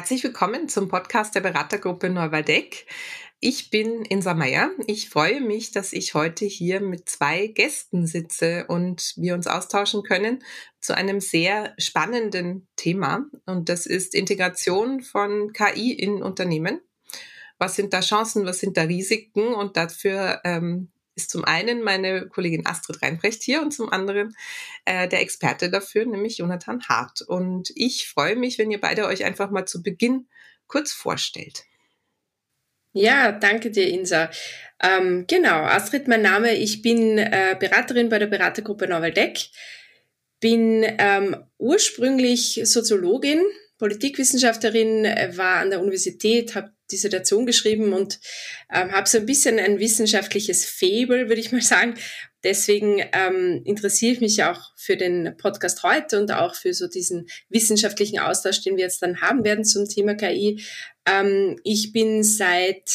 Herzlich willkommen zum Podcast der Beratergruppe Neuwaldeck. Ich bin Insa Meier. Ich freue mich, dass ich heute hier mit 2 Gästen sitze und wir uns austauschen können zu einem sehr spannenden Thema. Und das ist Integration von KI in Unternehmen. Was sind da Chancen, was sind da Risiken? Und dafür ist zum einen meine Kollegin Astrid Reinbrecht hier und zum anderen der Experte dafür, nämlich Jonathan Hart. Und ich freue mich, wenn ihr beide euch einfach mal zu Beginn kurz vorstellt. Ja, danke dir, Insa. Genau, Astrid, mein Name. Ich bin Beraterin bei der Beratergruppe Neuwaldeck. Bin ursprünglich Soziologin, Politikwissenschaftlerin, war an der Universität, habe Dissertation geschrieben und habe so ein bisschen ein wissenschaftliches Faible, würde ich mal sagen. Deswegen interessiere ich mich auch für den Podcast heute und auch für so diesen wissenschaftlichen Austausch, den wir jetzt dann haben werden zum Thema KI. Ich bin seit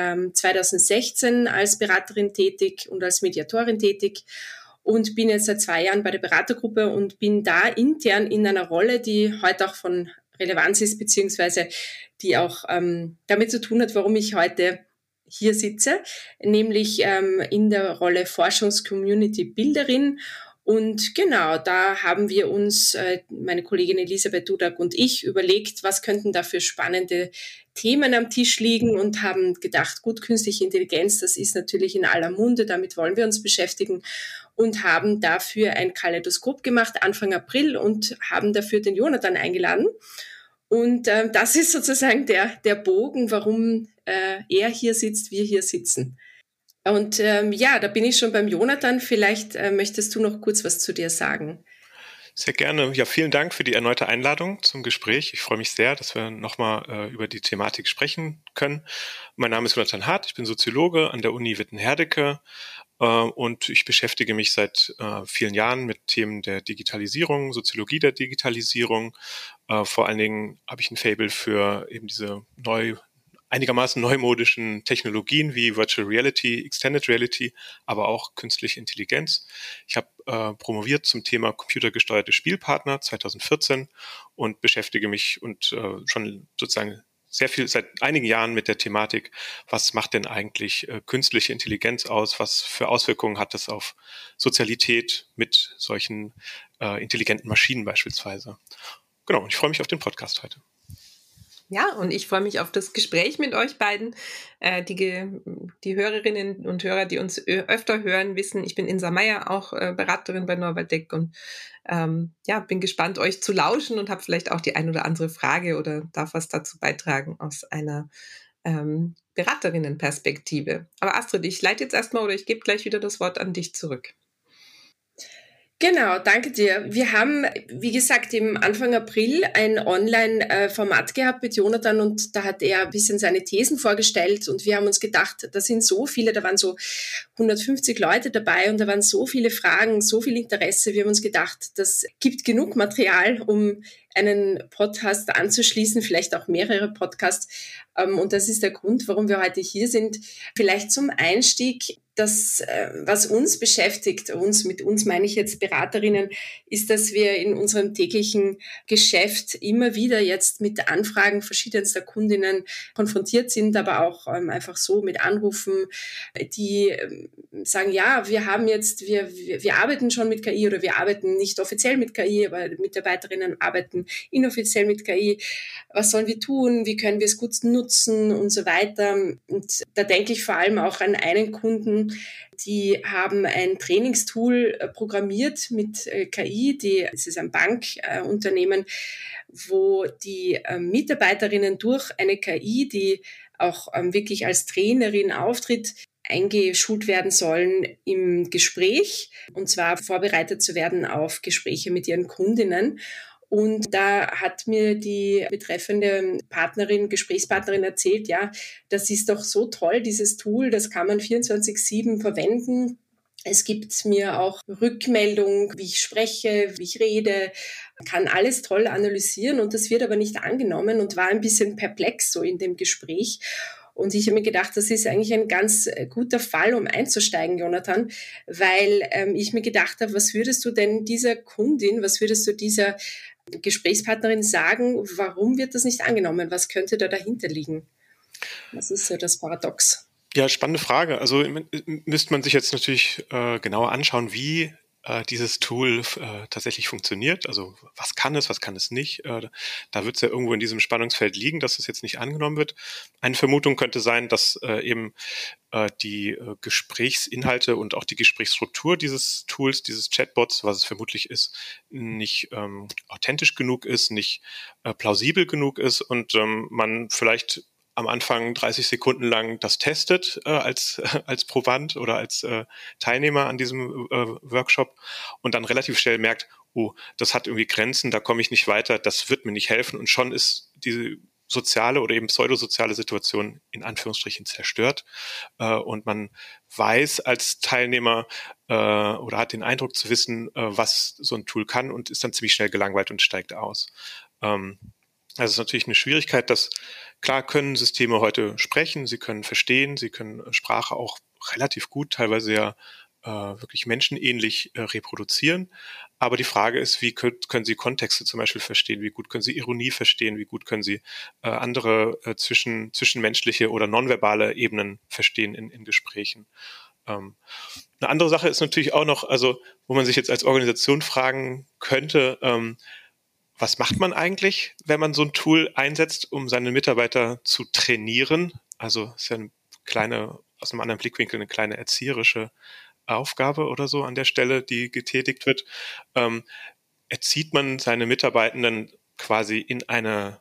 2016 als Beraterin tätig und als Mediatorin tätig und bin jetzt seit 2 Jahren bei der Beratergruppe und bin da intern in einer Rolle, die heute auch von Relevanz ist, beziehungsweise die auch damit zu tun hat, warum ich heute hier sitze, nämlich in der Rolle Forschungscommunity-Bilderin. Und genau, da haben wir uns, meine Kollegin Elisabeth Dudak und ich, überlegt, was könnten da für spannende Themen am Tisch liegen und haben gedacht, gut, künstliche Intelligenz, das ist natürlich in aller Munde, damit wollen wir uns beschäftigen und haben dafür ein Kaleidoskop gemacht, Anfang April, und haben dafür den Jonathan eingeladen. Und das ist sozusagen der Bogen, warum er hier sitzt, wir hier sitzen. Und ja, da bin ich schon beim Jonathan. Vielleicht möchtest du noch kurz was zu dir sagen. Sehr gerne. Ja, vielen Dank für die erneute Einladung zum Gespräch. Ich freue mich sehr, dass wir nochmal über die Thematik sprechen können. Mein Name ist Jonathan Hart, ich bin Soziologe an der Uni Witten-Herdecke und ich beschäftige mich seit vielen Jahren mit Themen der Digitalisierung, Soziologie der Digitalisierung. Vor allen Dingen habe ich ein Faible für eben diese einigermaßen neumodischen Technologien wie Virtual Reality, Extended Reality, aber auch künstliche Intelligenz. Ich habe promoviert zum Thema computergesteuerte Spielpartner 2014 und beschäftige mich schon sozusagen sehr viel seit einigen Jahren mit der Thematik, was macht denn eigentlich künstliche Intelligenz aus, was für Auswirkungen hat das auf Sozialität mit solchen intelligenten Maschinen beispielsweise. Genau, und ich freue mich auf den Podcast heute. Ja, und ich freue mich auf das Gespräch mit euch beiden. Die Hörerinnen und Hörer, die uns öfter hören, wissen, ich bin Insa Meier, auch Beraterin bei Neuwaldeck und bin gespannt, euch zu lauschen und habe vielleicht auch die ein oder andere Frage oder darf was dazu beitragen aus einer Beraterinnenperspektive. Aber Astrid, ich leite jetzt erstmal oder ich gebe gleich wieder das Wort an dich zurück. Genau, danke dir. Wir haben, wie gesagt, im Anfang April ein Online-Format gehabt mit Jonathan und da hat er ein bisschen seine Thesen vorgestellt und wir haben uns gedacht, da sind so viele, da waren so 150 Leute dabei und da waren so viele Fragen, so viel Interesse. Wir haben uns gedacht, das gibt genug Material, um einen Podcast anzuschließen, vielleicht auch mehrere Podcasts. Und das ist der Grund, warum wir heute hier sind. Vielleicht zum Einstieg, das, was uns beschäftigt, mit uns meine ich jetzt Beraterinnen, ist, dass wir in unserem täglichen Geschäft immer wieder jetzt mit Anfragen verschiedenster Kundinnen konfrontiert sind, aber auch einfach so mit Anrufen, die sagen, ja, wir arbeiten schon mit KI oder wir arbeiten nicht offiziell mit KI, aber Mitarbeiterinnen arbeiten inoffiziell mit KI. Was sollen wir tun? Wie können wir es gut nutzen und so weiter? Und da denke ich vor allem auch an einen Kunden, die haben ein Trainingstool programmiert mit KI, es ist ein Bankunternehmen, wo die Mitarbeiterinnen durch eine KI, die auch wirklich als Trainerin auftritt, eingeschult werden sollen im Gespräch und zwar vorbereitet zu werden auf Gespräche mit ihren Kundinnen. Und da hat mir die betreffende Gesprächspartnerin erzählt, ja, das ist doch so toll, dieses Tool, das kann man 24/7 verwenden. Es gibt mir auch Rückmeldung, wie ich spreche, wie ich rede, kann alles toll analysieren und das wird aber nicht angenommen und war ein bisschen perplex so in dem Gespräch. Und ich habe mir gedacht, das ist eigentlich ein ganz guter Fall, um einzusteigen, Jonathan, weil ich mir gedacht habe, was würdest du denn dieser Kundin, was würdest du dieser Gesprächspartnerin sagen, warum wird das nicht angenommen? Was könnte da dahinter liegen? Was ist so das Paradox? Ja, spannende Frage. Also müsste man sich jetzt natürlich genauer anschauen, wie dieses Tool tatsächlich funktioniert. Also was kann es nicht? Da wird es ja irgendwo in diesem Spannungsfeld liegen, dass es jetzt nicht angenommen wird. Eine Vermutung könnte sein, dass eben die Gesprächsinhalte und auch die Gesprächsstruktur dieses Tools, dieses Chatbots, was es vermutlich ist, nicht authentisch genug ist, nicht plausibel genug ist und man vielleicht am Anfang 30 Sekunden lang das testet als Proband oder als Teilnehmer an diesem Workshop und dann relativ schnell merkt, oh, das hat irgendwie Grenzen, da komme ich nicht weiter, das wird mir nicht helfen und schon ist diese soziale oder eben pseudosoziale Situation in Anführungsstrichen zerstört und man weiß als Teilnehmer oder hat den Eindruck zu wissen, was so ein Tool kann und ist dann ziemlich schnell gelangweilt und steigt aus. Also es ist natürlich eine Schwierigkeit, dass klar können Systeme heute sprechen, sie können verstehen, sie können Sprache auch relativ gut, teilweise ja wirklich menschenähnlich reproduzieren. Aber die Frage ist, wie können sie Kontexte zum Beispiel verstehen, wie gut können sie Ironie verstehen, wie gut können sie andere zwischenmenschliche oder nonverbale Ebenen verstehen in Gesprächen. Eine andere Sache ist natürlich auch noch, also wo man sich jetzt als Organisation fragen könnte, was macht man eigentlich, wenn man so ein Tool einsetzt, um seine Mitarbeiter zu trainieren? Also ist ja aus einem anderen Blickwinkel eine kleine erzieherische Aufgabe oder so an der Stelle, die getätigt wird. Erzieht man seine Mitarbeitenden quasi in ein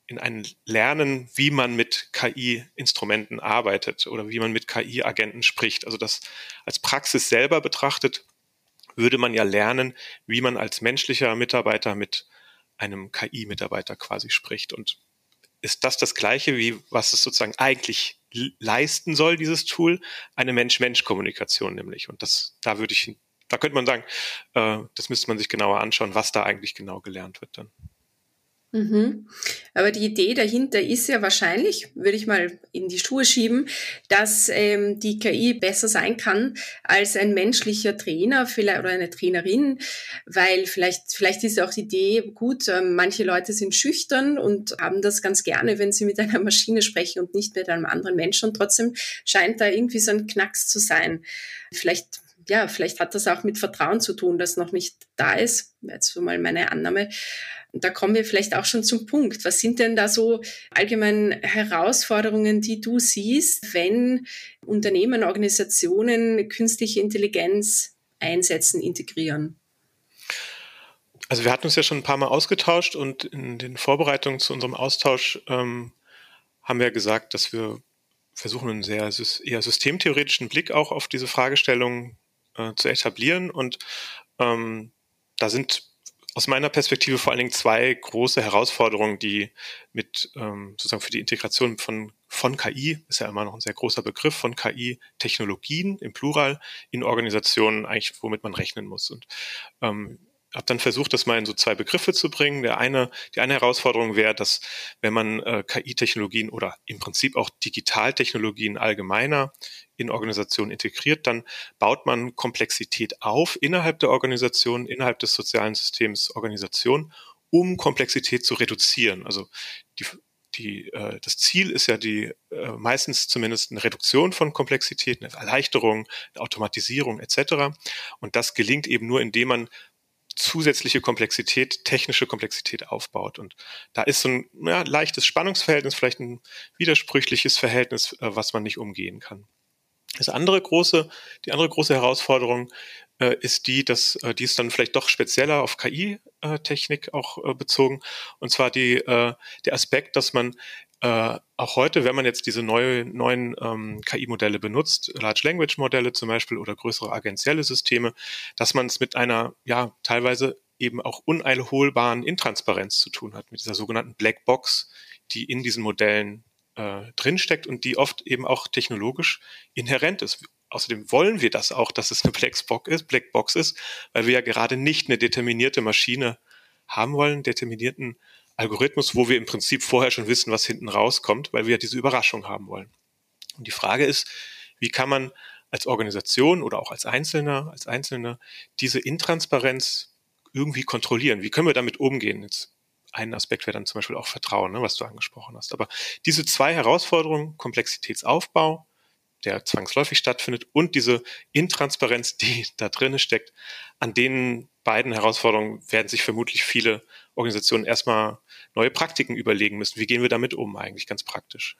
Lernen, wie man mit KI-Instrumenten arbeitet oder wie man mit KI-Agenten spricht. Also das als Praxis selber betrachtet, würde man ja lernen, wie man als menschlicher Mitarbeiter mit einem KI-Mitarbeiter quasi spricht. Und ist das Gleiche, wie was es sozusagen eigentlich leisten soll, dieses Tool? Eine Mensch-Mensch-Kommunikation nämlich. Und da könnte man sagen, das müsste man sich genauer anschauen, was da eigentlich genau gelernt wird dann. Mhm. Aber die Idee dahinter ist ja wahrscheinlich, würde ich mal in die Schuhe schieben, dass die KI besser sein kann als ein menschlicher Trainer vielleicht, oder eine Trainerin, weil vielleicht ist ja auch die Idee, gut, manche Leute sind schüchtern und haben das ganz gerne, wenn sie mit einer Maschine sprechen und nicht mit einem anderen Menschen und trotzdem scheint da irgendwie so ein Knacks zu sein. Vielleicht hat das auch mit Vertrauen zu tun, das noch nicht da ist. Jetzt so mal meine Annahme. Und da kommen wir vielleicht auch schon zum Punkt. Was sind denn da so allgemein Herausforderungen, die du siehst, wenn Unternehmen, Organisationen künstliche Intelligenz einsetzen, integrieren? Also wir hatten uns ja schon ein paar Mal ausgetauscht und in den Vorbereitungen zu unserem Austausch haben wir gesagt, dass wir versuchen, einen eher systemtheoretischen Blick auch auf diese Fragestellung zu etablieren. Und da sind aus meiner Perspektive vor allen Dingen zwei große Herausforderungen, die mit sozusagen für die Integration von KI, ist ja immer noch ein sehr großer Begriff, von KI-Technologien im Plural in Organisationen eigentlich, womit man rechnen muss. Und habe dann versucht, das mal in so zwei Begriffe zu bringen. Die eine Herausforderung wäre, dass wenn man KI-Technologien oder im Prinzip auch Digitaltechnologien allgemeiner in Organisationen integriert, dann baut man Komplexität auf innerhalb der Organisation, innerhalb des sozialen Systems Organisation, um Komplexität zu reduzieren. Also das Ziel ist ja meistens zumindest eine Reduktion von Komplexität, eine Erleichterung, eine Automatisierung etc. Und das gelingt eben nur, indem man zusätzliche Komplexität, technische Komplexität aufbaut. Und da ist so ein leichtes Spannungsverhältnis, vielleicht ein widersprüchliches Verhältnis, was man nicht umgehen kann. Die andere große Herausforderung ist die ist dann vielleicht doch spezieller auf KI-Technik auch bezogen. Und zwar der Aspekt, dass man auch heute, wenn man jetzt diese neuen KI-Modelle benutzt, Large Language Modelle zum Beispiel oder größere agentielle Systeme, dass man es mit einer teilweise eben auch uneinholbaren Intransparenz zu tun hat, mit dieser sogenannten Black Box, die in diesen Modellen drinsteckt und die oft eben auch technologisch inhärent ist. Außerdem wollen wir das auch, dass es eine Black Box ist, weil wir ja gerade nicht eine determinierte Maschine haben wollen, determinierten Algorithmus, wo wir im Prinzip vorher schon wissen, was hinten rauskommt, weil wir ja diese Überraschung haben wollen. Und die Frage ist, wie kann man als Organisation oder auch als Einzelner diese Intransparenz irgendwie kontrollieren? Wie können wir damit umgehen? Jetzt ein Aspekt wäre dann zum Beispiel auch Vertrauen, ne, was du angesprochen hast. Aber diese zwei Herausforderungen, Komplexitätsaufbau, der zwangsläufig stattfindet, und diese Intransparenz, die da drin steckt, an den beiden Herausforderungen werden sich vermutlich viele Organisationen erstmal neue Praktiken überlegen müssen. Wie gehen wir damit um eigentlich ganz praktisch?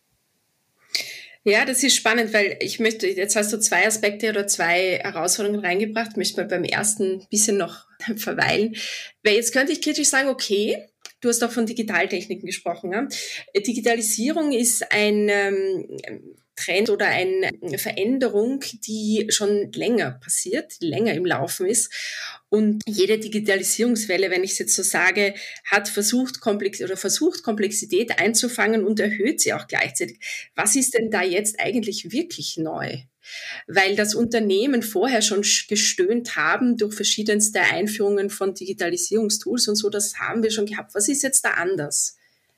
Ja, das ist spannend, weil jetzt hast du zwei Aspekte oder zwei Herausforderungen reingebracht, möchte mal beim ersten ein bisschen noch verweilen, weil jetzt könnte ich kritisch sagen, okay, du hast auch von Digitaltechniken gesprochen. Ja? Digitalisierung ist ein Trend oder eine Veränderung, die schon länger passiert, länger im Laufen ist. Und jede Digitalisierungswelle, wenn ich es jetzt so sage, hat versucht, Komplexität einzufangen und erhöht sie auch gleichzeitig. Was ist denn da jetzt eigentlich wirklich neu? Weil das Unternehmen vorher schon gestöhnt haben durch verschiedenste Einführungen von Digitalisierungstools und so, das haben wir schon gehabt. Was ist jetzt da anders?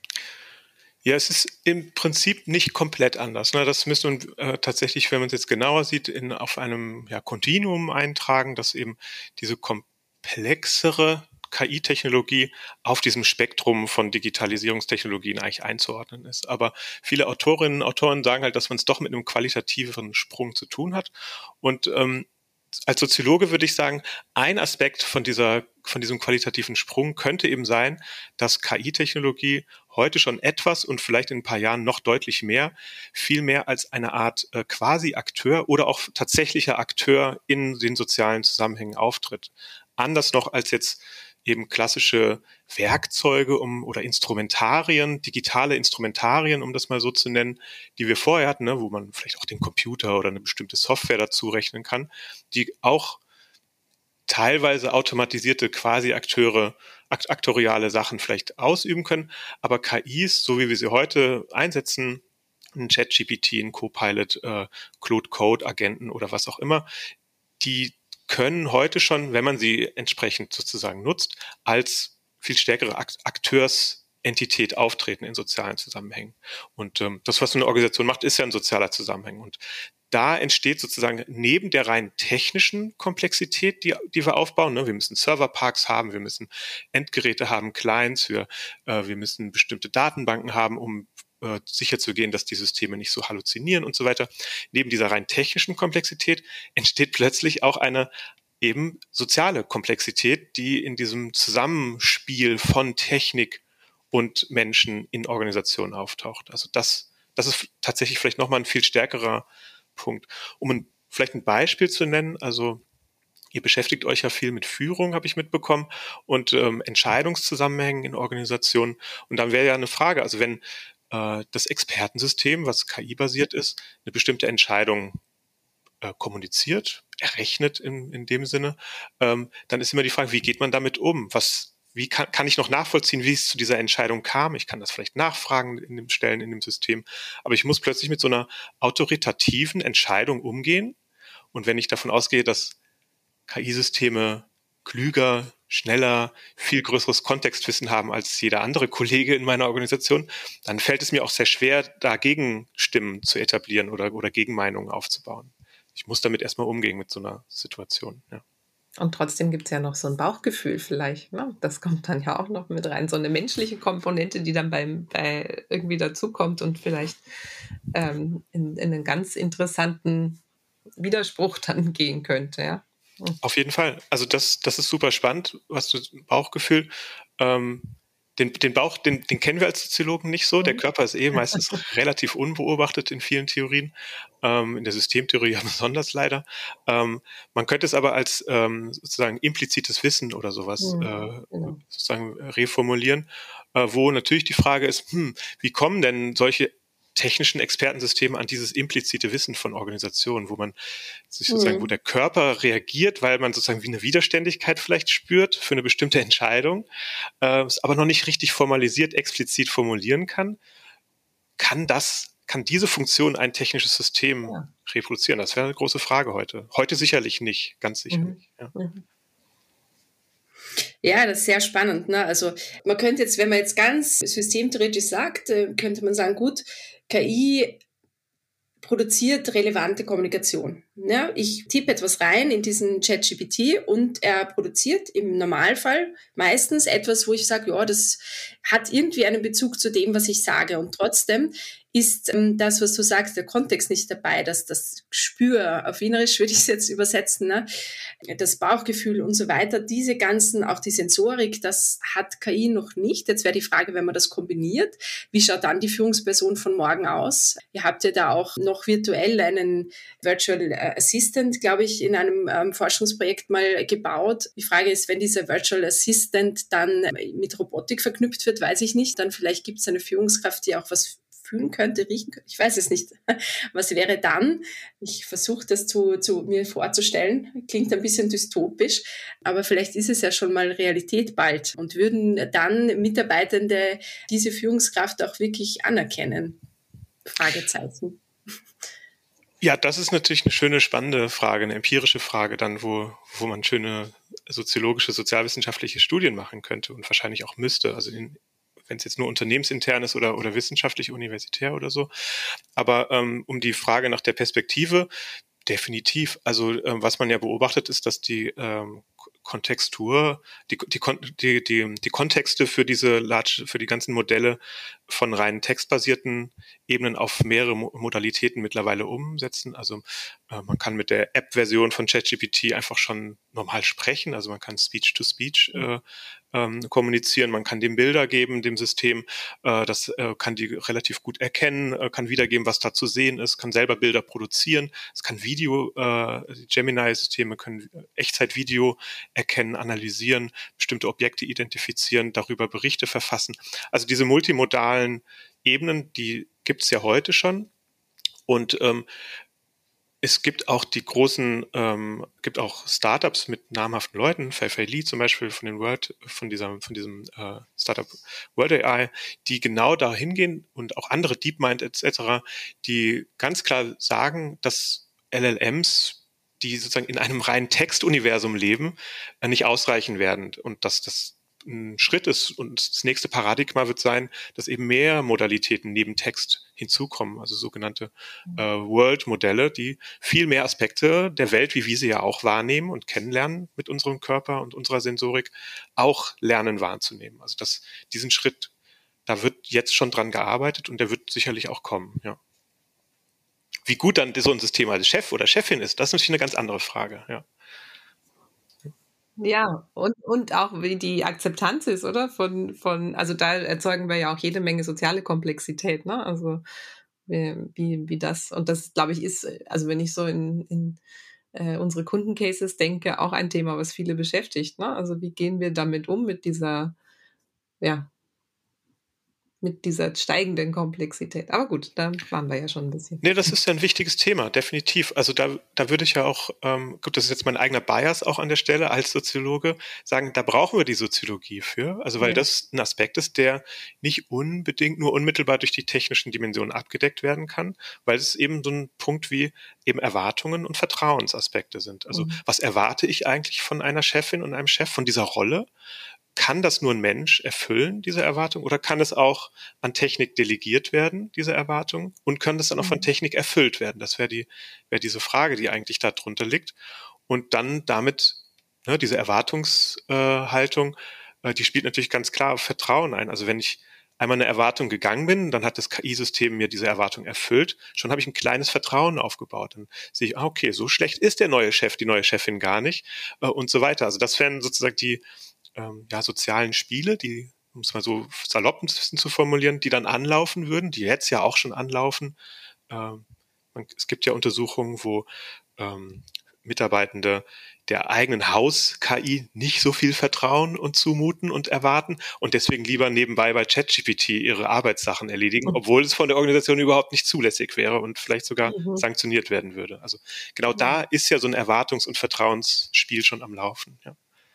Ja, es ist im Prinzip nicht komplett anders. Ne? Das müsste man tatsächlich, wenn man es jetzt genauer sieht, auf einem Kontinuum eintragen, dass eben diese komplexere KI-Technologie auf diesem Spektrum von Digitalisierungstechnologien eigentlich einzuordnen ist. Aber viele Autorinnen und Autoren sagen halt, dass man es doch mit einem qualitativeren Sprung zu tun hat. Und als Soziologe würde ich sagen, ein Aspekt von diesem qualitativen Sprung könnte eben sein, dass KI-Technologie heute schon etwas und vielleicht in ein paar Jahren noch deutlich mehr, viel mehr als eine Art Quasi-Akteur oder auch tatsächlicher Akteur in den sozialen Zusammenhängen auftritt. Anders noch als jetzt eben klassische Werkzeuge oder Instrumentarien, digitale Instrumentarien, um das mal so zu nennen, die wir vorher hatten, ne, wo man vielleicht auch den Computer oder eine bestimmte Software dazu rechnen kann, die auch teilweise automatisierte Quasi-Akteure, aktoriale Sachen vielleicht ausüben können, aber KIs, so wie wir sie heute einsetzen, ein ChatGPT, ein Copilot, Claude Code Agenten oder was auch immer, die können heute schon, wenn man sie entsprechend sozusagen nutzt, als viel stärkere Akteursentität auftreten in sozialen Zusammenhängen. Und das, was so eine Organisation macht, ist ja ein sozialer Zusammenhang. Und da entsteht sozusagen neben der rein technischen Komplexität, die wir aufbauen, ne, wir müssen Serverparks haben, wir müssen Endgeräte haben, Clients, wir müssen bestimmte Datenbanken haben, um sicherzugehen, dass die Systeme nicht so halluzinieren und so weiter. Neben dieser rein technischen Komplexität entsteht plötzlich auch eine eben soziale Komplexität, die in diesem Zusammenspiel von Technik und Menschen in Organisationen auftaucht. Also das ist tatsächlich vielleicht nochmal ein viel stärkerer Punkt. Vielleicht ein Beispiel zu nennen, also ihr beschäftigt euch ja viel mit Führung, habe ich mitbekommen, und Entscheidungszusammenhängen in Organisationen. Und dann wäre ja eine Frage, also wenn das Expertensystem, was KI-basiert ist, eine bestimmte Entscheidung kommuniziert, errechnet in dem Sinne, dann ist immer die Frage, wie geht man damit um? Wie kann ich noch nachvollziehen, wie es zu dieser Entscheidung kam? Ich kann das vielleicht nachfragen in dem System, aber ich muss plötzlich mit so einer autoritativen Entscheidung umgehen. Und wenn ich davon ausgehe, dass KI-Systeme klüger, schneller, viel größeres Kontextwissen haben als jeder andere Kollege in meiner Organisation, dann fällt es mir auch sehr schwer, dagegen Stimmen zu etablieren oder Gegenmeinungen aufzubauen. Ich muss damit erstmal umgehen mit so einer Situation. Ja. Und trotzdem gibt es ja noch so ein Bauchgefühl vielleicht. Ne? Das kommt dann ja auch noch mit rein. So eine menschliche Komponente, die dann bei irgendwie dazukommt und vielleicht in einen ganz interessanten Widerspruch dann gehen könnte. Ja? Auf jeden Fall. Also das ist super spannend, was du Bauchgefühl. Den Bauch, den kennen wir als Soziologen nicht so. Der Körper ist meistens relativ unbeobachtet in vielen Theorien. In der Systemtheorie ja besonders leider. Man könnte es aber als sozusagen implizites Wissen oder sowas sozusagen reformulieren, wo natürlich die Frage ist, wie kommen denn solche technischen Expertensysteme an dieses implizite Wissen von Organisationen, wo man sich sozusagen, wo der Körper reagiert, weil man sozusagen wie eine Widerständigkeit vielleicht spürt für eine bestimmte Entscheidung, es aber noch nicht richtig formalisiert, explizit formulieren kann. Kann diese Funktion ein technisches System reproduzieren? Das wäre eine große Frage heute. Heute sicherlich nicht, ganz sicher nicht. Ja. Ja, das ist sehr spannend. Ne? Also man könnte jetzt, wenn man jetzt ganz systemtheoretisch sagt, könnte man sagen, gut, KI produziert relevante Kommunikation. Ja, ich tippe etwas rein in diesen ChatGPT und er produziert im Normalfall meistens etwas, wo ich sage, ja, das hat irgendwie einen Bezug zu dem, was ich sage. Und trotzdem ist das, was du sagst, der Kontext nicht dabei, dass das Gespür, auf Wienerisch würde ich es jetzt übersetzen, ne? Das Bauchgefühl und so weiter, diese ganzen, auch die Sensorik, das hat KI noch nicht. Jetzt wäre die Frage, wenn man das kombiniert, wie schaut dann die Führungsperson von morgen aus? Ihr habt ja da auch noch virtuell einen Virtual Assistant, glaube ich, in einem Forschungsprojekt mal gebaut. Die Frage ist, wenn dieser Virtual Assistant dann mit Robotik verknüpft wird, weiß ich nicht. Dann vielleicht gibt es eine Führungskraft, die auch was fühlen könnte, riechen könnte. Ich weiß es nicht. Was wäre dann? Ich versuche das zu mir vorzustellen. Klingt ein bisschen dystopisch, aber vielleicht ist es ja schon mal Realität bald und würden dann Mitarbeitende diese Führungskraft auch wirklich anerkennen? Fragezeichen. Ja, das ist natürlich eine schöne, spannende Frage, eine empirische Frage dann, wo man schöne soziologische, sozialwissenschaftliche Studien machen könnte und wahrscheinlich auch müsste. Also wenn es jetzt nur unternehmensintern ist oder wissenschaftlich, universitär oder so. Aber um die Frage nach der Perspektive, definitiv. Also was man ja beobachtet, ist, dass die Kontextur, die Kontexte für für die ganzen Modelle von rein textbasierten Ebenen auf mehrere Modalitäten mittlerweile umsetzen. Also man kann mit der App-Version von ChatGPT einfach schon normal sprechen. Also man kann Speech-to-Speech kommunizieren, man kann dem Bilder geben, dem System, das kann die relativ gut erkennen, kann wiedergeben, was da zu sehen ist, kann selber Bilder produzieren, es kann Video, die Gemini-Systeme können Echtzeit-Video erkennen, analysieren, bestimmte Objekte identifizieren, darüber Berichte verfassen. Also diese multimodalen Ebenen, die gibt es ja heute schon und es gibt auch gibt auch Startups mit namhaften Leuten, Fei Fei Li zum Beispiel von diesem Startup World AI, die genau da hingehen und auch andere DeepMind etc., die ganz klar sagen, dass LLMs, die sozusagen in einem reinen Textuniversum leben, nicht ausreichen werden und dass das ein Schritt ist und das nächste Paradigma wird sein, dass eben mehr Modalitäten neben Text hinzukommen, also sogenannte World-Modelle, die viel mehr Aspekte der Welt, wie wir sie ja auch wahrnehmen und kennenlernen mit unserem Körper und unserer Sensorik, auch lernen wahrzunehmen. Also diesen Schritt, da wird jetzt schon dran gearbeitet und der wird sicherlich auch kommen, ja. Wie gut dann so ein System als Chef oder Chefin ist, das ist natürlich eine ganz andere Frage, ja. Ja, und auch wie die Akzeptanz ist, oder? Also da erzeugen wir ja auch jede Menge soziale Komplexität, ne? Also wie das, und das, glaube ich, ist, also wenn ich so in unsere Kundencases denke, auch ein Thema, was viele beschäftigt, ne? Also wie gehen wir damit um, mit dieser, ja, mit dieser steigenden Komplexität. Aber gut, da waren wir ja schon ein bisschen. Nee, das ist ja ein wichtiges Thema, definitiv. Also da würde ich ja auch, gut, das ist jetzt mein eigener Bias auch an der Stelle als Soziologe, sagen, da brauchen wir die Soziologie für. Also weil das ein Aspekt ist, der nicht unbedingt nur unmittelbar durch die technischen Dimensionen abgedeckt werden kann, weil es eben so ein Punkt wie eben Erwartungen und Vertrauensaspekte sind. Also was erwarte ich eigentlich von einer Chefin und einem Chef, von dieser Rolle? Kann das nur ein Mensch erfüllen, diese Erwartung, oder kann es auch an Technik delegiert werden, diese Erwartung, und kann das dann auch von Technik erfüllt werden? Das wäre diese Frage, die eigentlich da drunter liegt. Und dann damit, ne, diese Erwartungshaltung, die spielt natürlich ganz klar auf Vertrauen ein. Also wenn ich einmal eine Erwartung gegangen bin, dann hat das KI-System mir diese Erwartung erfüllt, schon habe ich ein kleines Vertrauen aufgebaut. Dann sehe ich, okay, so schlecht ist der neue Chef, die neue Chefin gar nicht, und so weiter. Also das wären sozusagen die sozialen Spiele, die, um es mal so salopp ein bisschen zu formulieren, die dann anlaufen würden, die jetzt ja auch schon anlaufen. Es gibt ja Untersuchungen, wo Mitarbeitende der eigenen Haus-KI nicht so viel vertrauen und zumuten und erwarten und deswegen lieber nebenbei bei ChatGPT ihre Arbeitssachen erledigen, obwohl es von der Organisation überhaupt nicht zulässig wäre und vielleicht sogar sanktioniert werden würde. Also genau da ist ja so ein Erwartungs- und Vertrauensspiel schon am Laufen. Ja.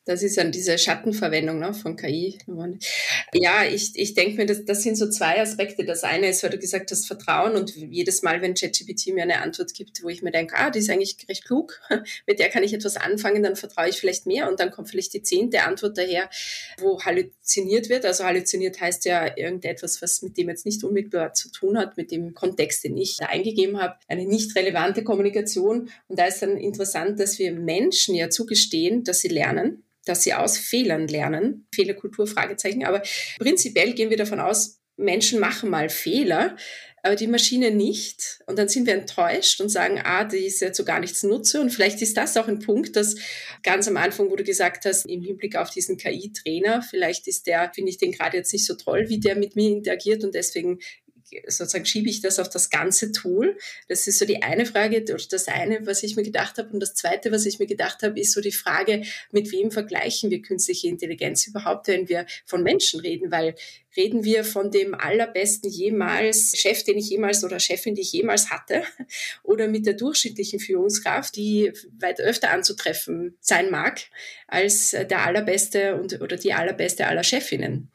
Das ist dann diese Schattenverwendung, ne, von KI. Ja, ich denke mir, das sind so zwei Aspekte. Das eine ist, weil du gesagt hast, Vertrauen, und jedes Mal, wenn ChatGPT mir eine Antwort gibt, wo ich mir denke, die ist eigentlich recht klug, mit der kann ich etwas anfangen, dann vertraue ich vielleicht mehr, und dann kommt vielleicht die 10. Antwort daher, wo halluziniert wird. Also halluziniert heißt ja irgendetwas, was mit dem jetzt nicht unmittelbar zu tun hat, mit dem Kontext, den ich da eingegeben habe, eine nicht relevante Kommunikation. Und da ist dann interessant, dass wir Menschen ja zugestehen, dass sie lernen, dass sie aus Fehlern lernen. Fehlerkultur, Fragezeichen. Aber prinzipiell gehen wir davon aus, Menschen machen mal Fehler, aber die Maschine nicht. Und dann sind wir enttäuscht und sagen, die ist ja zu gar nichts Nutze. Und vielleicht ist das auch ein Punkt, dass ganz am Anfang, wo du gesagt hast, im Hinblick auf diesen KI-Trainer, vielleicht ist der, finde ich den gerade jetzt nicht so toll, wie der mit mir interagiert, und deswegen sozusagen schiebe ich das auf das ganze Tool. Das ist so die eine Frage, oder das eine, was ich mir gedacht habe. Und das zweite, was ich mir gedacht habe, ist so die Frage, mit wem vergleichen wir künstliche Intelligenz überhaupt, wenn wir von Menschen reden? Weil reden wir von dem allerbesten jemals Chef, den ich jemals, oder Chefin, die ich jemals hatte, oder mit der durchschnittlichen Führungskraft, die weit öfter anzutreffen sein mag, als der allerbeste oder die allerbeste aller Chefinnen.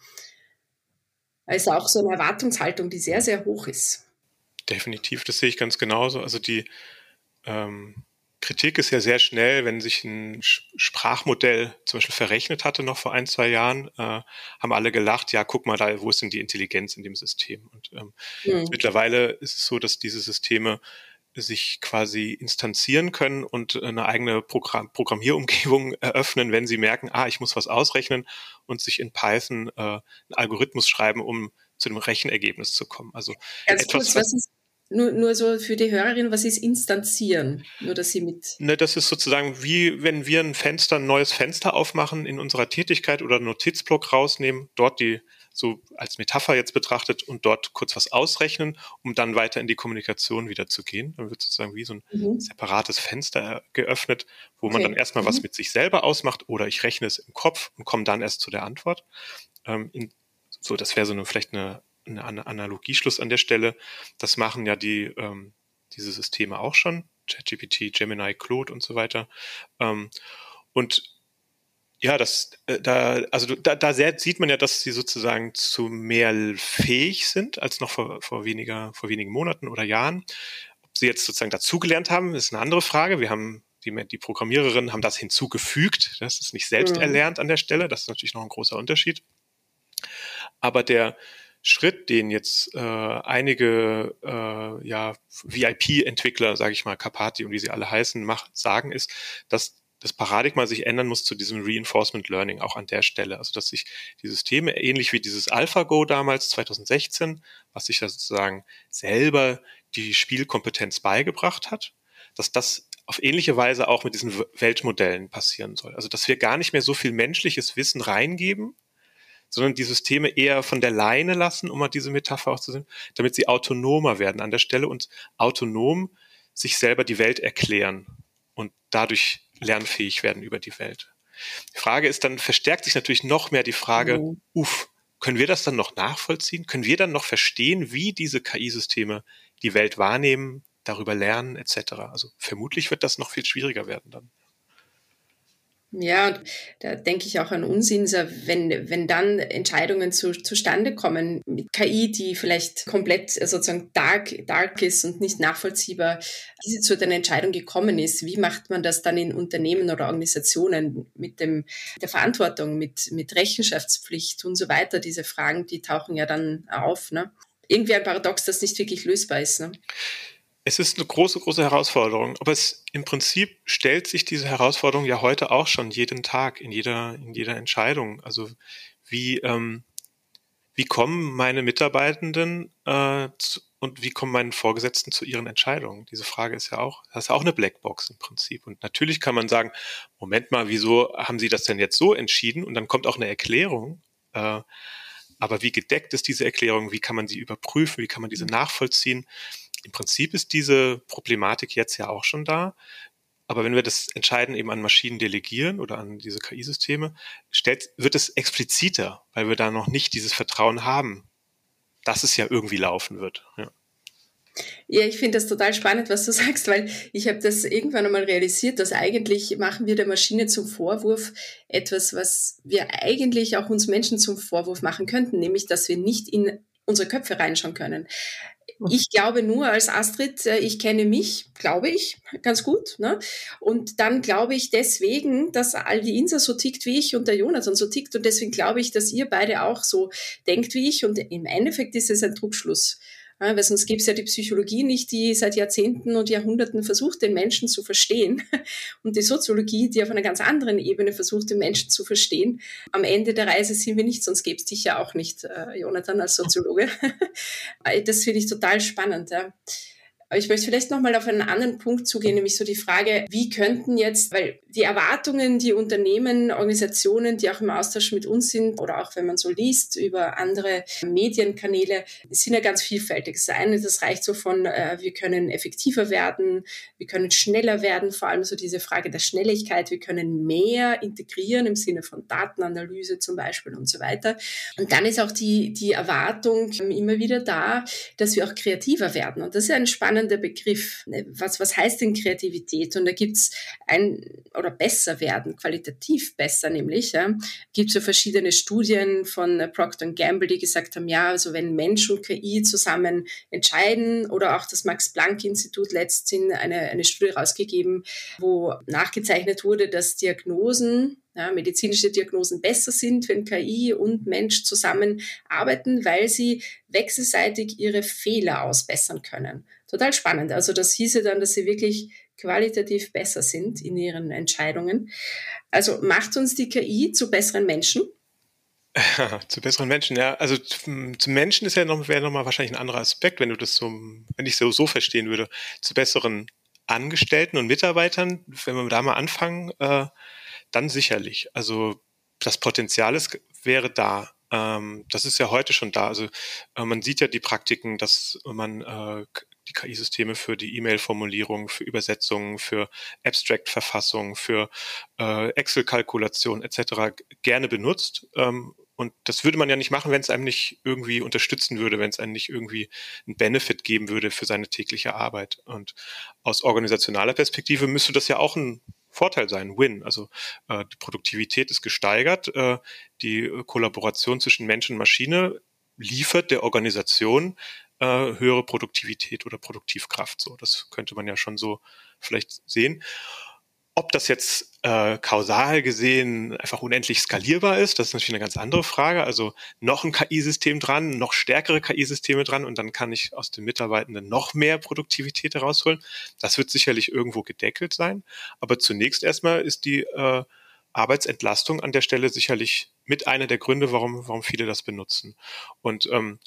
Also auch so eine Erwartungshaltung, die sehr, sehr hoch ist. Definitiv, das sehe ich ganz genauso. Also die Kritik ist ja sehr schnell, wenn sich ein Sprachmodell zum Beispiel verrechnet hatte noch vor 1-2 Jahren, haben alle gelacht, ja, guck mal da, wo ist denn die Intelligenz in dem System? Und mittlerweile ist es so, dass diese Systeme sich quasi instanzieren können und eine eigene Programmierumgebung eröffnen, wenn sie merken, ich muss was ausrechnen, und sich in Python einen Algorithmus schreiben, um zu dem Rechenergebnis zu kommen. Also ganz kurz, was ist, nur so für die Hörerin, was ist instanzieren? Nur, dass sie mit... Das ist sozusagen wie, wenn wir ein neues Fenster aufmachen in unserer Tätigkeit oder einen Notizblock rausnehmen, dort die so als Metapher jetzt betrachtet und dort kurz was ausrechnen, um dann weiter in die Kommunikation wieder zu gehen. Dann wird sozusagen wie so ein separates Fenster geöffnet, wo man dann erstmal was mit sich selber ausmacht, oder ich rechne es im Kopf und komme dann erst zu der Antwort. Das wäre so vielleicht eine Analogieschluss an der Stelle. Das machen ja diese Systeme auch schon. ChatGPT, Gemini, Claude und so weiter. Und ja, da sieht man ja, dass sie sozusagen zu mehr fähig sind als noch vor wenigen Monaten oder Jahren. Ob sie jetzt sozusagen dazugelernt haben, ist eine andere Frage. Wir haben die Programmiererinnen haben das hinzugefügt. Das ist nicht selbst erlernt an der Stelle. Das ist natürlich noch ein großer Unterschied. Aber der Schritt, den jetzt einige VIP-Entwickler, sage ich mal, Carpati und wie sie alle heißen, sagen, ist, dass das Paradigma sich ändern muss zu diesem Reinforcement Learning auch an der Stelle. Also dass sich die Systeme, ähnlich wie dieses AlphaGo damals 2016, was sich da sozusagen selber die Spielkompetenz beigebracht hat, dass das auf ähnliche Weise auch mit diesen Weltmodellen passieren soll. Also dass wir gar nicht mehr so viel menschliches Wissen reingeben, sondern die Systeme eher von der Leine lassen, um mal diese Metapher auch zu sehen, damit sie autonomer werden an der Stelle und autonom sich selber die Welt erklären und dadurch lernfähig werden über die Welt. Die Frage ist dann, verstärkt sich natürlich noch mehr die Frage, können wir das dann noch nachvollziehen? Können wir dann noch verstehen, wie diese KI-Systeme die Welt wahrnehmen, darüber lernen, etc.? Also vermutlich wird das noch viel schwieriger werden dann. Ja, und da denke ich auch an Unsinn, wenn dann Entscheidungen zustande kommen mit KI, die vielleicht komplett sozusagen dark ist und nicht nachvollziehbar, wie sie zu der Entscheidung gekommen ist. Wie macht man das dann in Unternehmen oder Organisationen mit der Verantwortung, mit Rechenschaftspflicht und so weiter? Diese Fragen, die tauchen ja dann auf, ne? Irgendwie ein Paradox, das nicht wirklich lösbar ist, ne? Es ist eine große, große Herausforderung, aber im Prinzip stellt sich diese Herausforderung ja heute auch schon jeden Tag in jeder Entscheidung. Also wie kommen meine Mitarbeitenden und wie kommen meine Vorgesetzten zu ihren Entscheidungen? Diese Frage das ist auch eine Blackbox im Prinzip. Und natürlich kann man sagen, Moment mal, wieso haben Sie das denn jetzt so entschieden? Und dann kommt auch eine Erklärung. Aber wie gedeckt ist diese Erklärung? Wie kann man sie überprüfen? Wie kann man diese nachvollziehen? Im Prinzip ist diese Problematik jetzt ja auch schon da. Aber wenn wir das Entscheiden eben an Maschinen delegieren oder an diese KI-Systeme, wird es expliziter, weil wir da noch nicht dieses Vertrauen haben, dass es ja irgendwie laufen wird. Ja. Ja, ich finde das total spannend, was du sagst, weil ich habe das irgendwann einmal realisiert, dass eigentlich machen wir der Maschine zum Vorwurf etwas, was wir eigentlich auch uns Menschen zum Vorwurf machen könnten, nämlich, dass wir nicht in unsere Köpfe reinschauen können. Ich glaube nur als Astrid, ich kenne mich, glaube ich, ganz gut. Ne? Und dann glaube ich deswegen, dass all die Insa so tickt wie ich und der Jonathan so tickt. Und deswegen glaube ich, dass ihr beide auch so denkt wie ich. Und im Endeffekt ist es ein Trugschluss. Ja, weil sonst gäbe es ja die Psychologie nicht, die seit Jahrzehnten und Jahrhunderten versucht, den Menschen zu verstehen. Und die Soziologie, die auf einer ganz anderen Ebene versucht, den Menschen zu verstehen. Am Ende der Reise sind wir nicht, sonst gäbe es dich ja auch nicht, Jonathan, als Soziologe. Das finde ich total spannend. Ja. Aber ich möchte vielleicht nochmal auf einen anderen Punkt zugehen, nämlich so die Frage, wie könnten jetzt, weil die Erwartungen, die Unternehmen, Organisationen, die auch im Austausch mit uns sind, oder auch wenn man so liest über andere Medienkanäle, sind ja ganz vielfältig. Das eine, das reicht so von, wir können effektiver werden, wir können schneller werden, vor allem so diese Frage der Schnelligkeit, wir können mehr integrieren im Sinne von Datenanalyse zum Beispiel und so weiter. Und dann ist auch die Erwartung immer wieder da, dass wir auch kreativer werden. Und das ist ein spannender Begriff. Was heißt denn Kreativität? Und da gibt's oder besser werden, qualitativ besser nämlich. Ja, gibt so verschiedene Studien von Procter & Gamble, die gesagt haben, ja, also wenn Mensch und KI zusammen entscheiden, oder auch das Max-Planck-Institut letztens eine Studie rausgegeben, wo nachgezeichnet wurde, dass Diagnosen, medizinische Diagnosen besser sind, wenn KI und Mensch zusammenarbeiten, weil sie wechselseitig ihre Fehler ausbessern können. Total spannend. Also das hieße dann, dass sie wirklich qualitativ besser sind in ihren Entscheidungen. Also macht uns die KI zu besseren Menschen? Zu besseren Menschen, ja. Also zum Menschen wäre noch mal wahrscheinlich ein anderer Aspekt, wenn ich so verstehen würde. Zu besseren Angestellten und Mitarbeitern, wenn wir da mal anfangen, dann sicherlich. Also das Potenzial wäre da. Das ist ja heute schon da. Also man sieht ja die Praktiken, dass man die KI-Systeme für die E-Mail-Formulierung, für Übersetzungen, für Abstract-Verfassung, für Excel-Kalkulation etc. gerne benutzt. Und das würde man ja nicht machen, wenn es einem nicht irgendwie unterstützen würde, wenn es einem nicht irgendwie einen Benefit geben würde für seine tägliche Arbeit. Und aus organisationaler Perspektive müsste das ja auch ein Vorteil sein, Win. Also die Produktivität ist gesteigert, die Kollaboration zwischen Mensch und Maschine liefert der Organisation höhere Produktivität oder Produktivkraft. So, das könnte man ja schon so vielleicht sehen. Ob das jetzt kausal gesehen einfach unendlich skalierbar ist, das ist natürlich eine ganz andere Frage. Also noch ein KI-System dran, noch stärkere KI-Systeme dran und dann kann ich aus den Mitarbeitenden noch mehr Produktivität herausholen. Das wird sicherlich irgendwo gedeckelt sein. Aber zunächst erstmal ist die Arbeitsentlastung an der Stelle sicherlich mit einer der Gründe, warum viele das benutzen. Und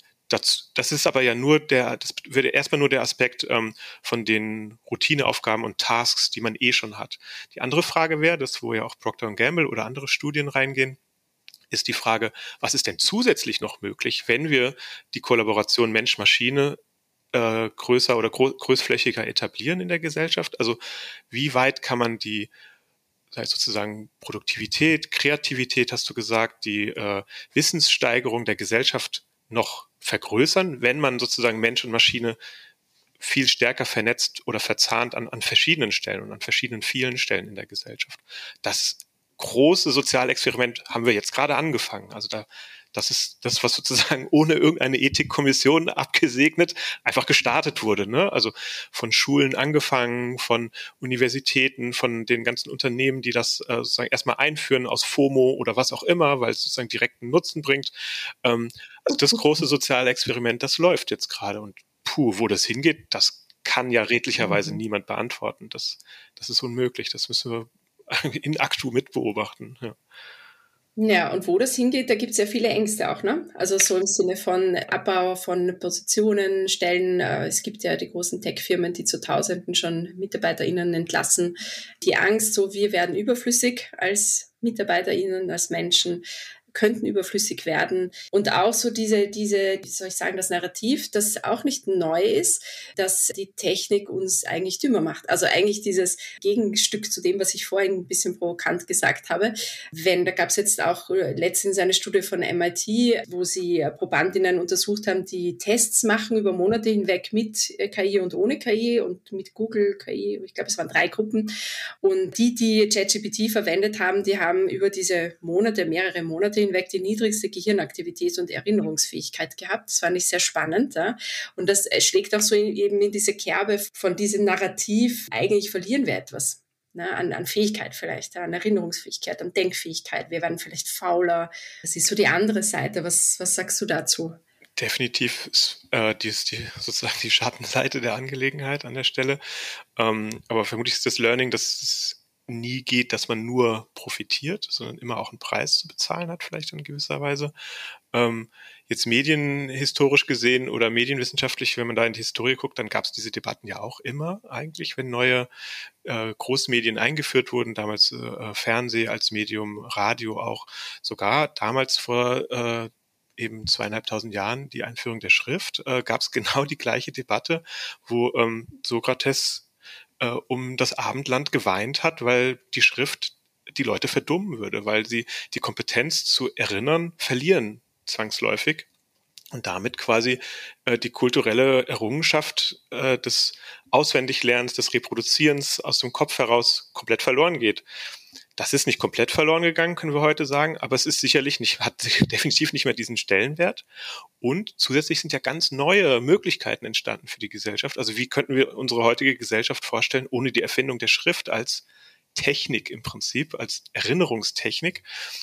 das ist aber ja das wird erstmal nur der Aspekt von den Routineaufgaben und Tasks, die man schon hat. Die andere Frage wäre, wo ja auch Procter & Gamble oder andere Studien reingehen, ist die Frage, was ist denn zusätzlich noch möglich, wenn wir die Kollaboration Mensch-Maschine größer oder großflächiger etablieren in der Gesellschaft? Also wie weit kann man die sozusagen Produktivität, Kreativität, hast du gesagt, die Wissenssteigerung der Gesellschaft noch vergrößern, wenn man sozusagen Mensch und Maschine viel stärker vernetzt oder verzahnt an verschiedenen Stellen und an vielen Stellen in der Gesellschaft. Das große Sozialexperiment haben wir jetzt gerade angefangen. Also das ist das, was sozusagen ohne irgendeine Ethikkommission abgesegnet einfach gestartet wurde. Ne? Also von Schulen angefangen, von Universitäten, von den ganzen Unternehmen, die das sozusagen erstmal einführen aus FOMO oder was auch immer, weil es sozusagen direkten Nutzen bringt. Also das große Sozialexperiment, das läuft jetzt gerade. Und wo das hingeht, das kann ja redlicherweise niemand beantworten. Das ist unmöglich. Das müssen wir in actu mitbeobachten. Ja. Ja, und wo das hingeht, da gibt es ja viele Ängste auch, ne? Also so im Sinne von Abbau von Positionen, Stellen. Es gibt ja die großen Tech-Firmen, die zu Tausenden schon MitarbeiterInnen entlassen. Die Angst, so wir werden überflüssig als MitarbeiterInnen, als Menschen. könnten überflüssig werden. Und auch so diese, wie soll ich sagen, das Narrativ, das auch nicht neu ist, dass die Technik uns eigentlich dümmer macht. Also eigentlich dieses Gegenstück zu dem, was ich vorhin ein bisschen provokant gesagt habe. Da gab es jetzt auch letztens eine Studie von MIT, wo sie Probandinnen untersucht haben, die Tests machen über Monate hinweg mit KI und ohne KI und mit Google KI. Ich glaube, es waren 3 Gruppen. Und die ChatGPT verwendet haben, die haben über diese mehrere Monate hinweg die niedrigste Gehirnaktivität und Erinnerungsfähigkeit gehabt. Das fand ich sehr spannend. Ja. Und das schlägt auch so eben in diese Kerbe von diesem Narrativ, eigentlich verlieren wir etwas. An Fähigkeit vielleicht, an Erinnerungsfähigkeit, an Denkfähigkeit. Wir werden vielleicht fauler. Das ist so die andere Seite. Was sagst du dazu? Definitiv ist sozusagen die Schattenseite der Angelegenheit an der Stelle. Aber vermutlich ist das Learning, dass es nie geht, dass man nur profitiert, sondern immer auch einen Preis zu bezahlen hat, vielleicht in gewisser Weise. Jetzt medienhistorisch gesehen oder medienwissenschaftlich, wenn man da in die Historie guckt, dann gab es diese Debatten ja auch immer eigentlich, wenn neue Großmedien eingeführt wurden, damals Fernseh als Medium, Radio auch, sogar damals vor eben 2500 Jahren die Einführung der Schrift, gab es genau die gleiche Debatte, wo Sokrates um das Abendland geweint hat, weil die Schrift die Leute verdummen würde, weil sie die Kompetenz zu erinnern verlieren zwangsläufig und damit quasi die kulturelle Errungenschaft des Auswendiglernens, des Reproduzierens aus dem Kopf heraus komplett verloren geht. Das ist nicht komplett verloren gegangen, können wir heute sagen, aber es ist sicherlich nicht, hat definitiv nicht mehr diesen Stellenwert. Und zusätzlich sind ja ganz neue Möglichkeiten entstanden für die Gesellschaft. Also wie könnten wir unsere heutige Gesellschaft vorstellen, ohne die Erfindung der Schrift als Technik im Prinzip, als Erinnerungstechnik?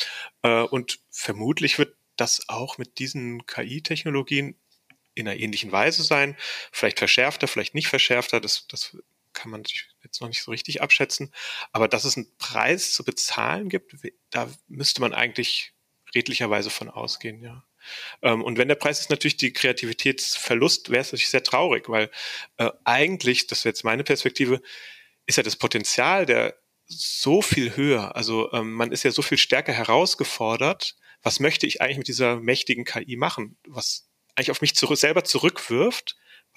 Und vermutlich wird das auch mit diesen KI-Technologien in einer ähnlichen Weise sein. Vielleicht verschärfter, vielleicht nicht verschärfter. Das kann man jetzt noch nicht so richtig abschätzen. Aber dass es einen Preis zu bezahlen gibt, da müsste man eigentlich redlicherweise von ausgehen, ja. Und wenn der Preis ist natürlich die Kreativitätsverlust, wäre es natürlich sehr traurig, weil eigentlich, das wäre jetzt meine Perspektive, ist ja das Potenzial der so viel höher. Also man ist ja so viel stärker herausgefordert. Was möchte ich eigentlich mit dieser mächtigen KI machen? Was eigentlich auf mich selber zurückwirft.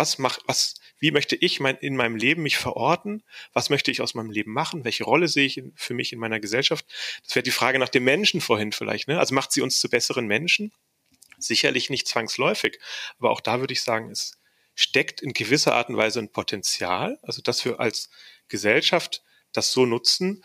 Wie möchte ich in meinem Leben mich verorten? Was möchte ich aus meinem Leben machen? Welche Rolle sehe ich für mich in meiner Gesellschaft? Das wäre die Frage nach dem Menschen vorhin vielleicht, ne? Also macht sie uns zu besseren Menschen? Sicherlich nicht zwangsläufig. Aber auch da würde ich sagen, es steckt in gewisser Art und Weise ein Potenzial, also dass wir als Gesellschaft das so nutzen,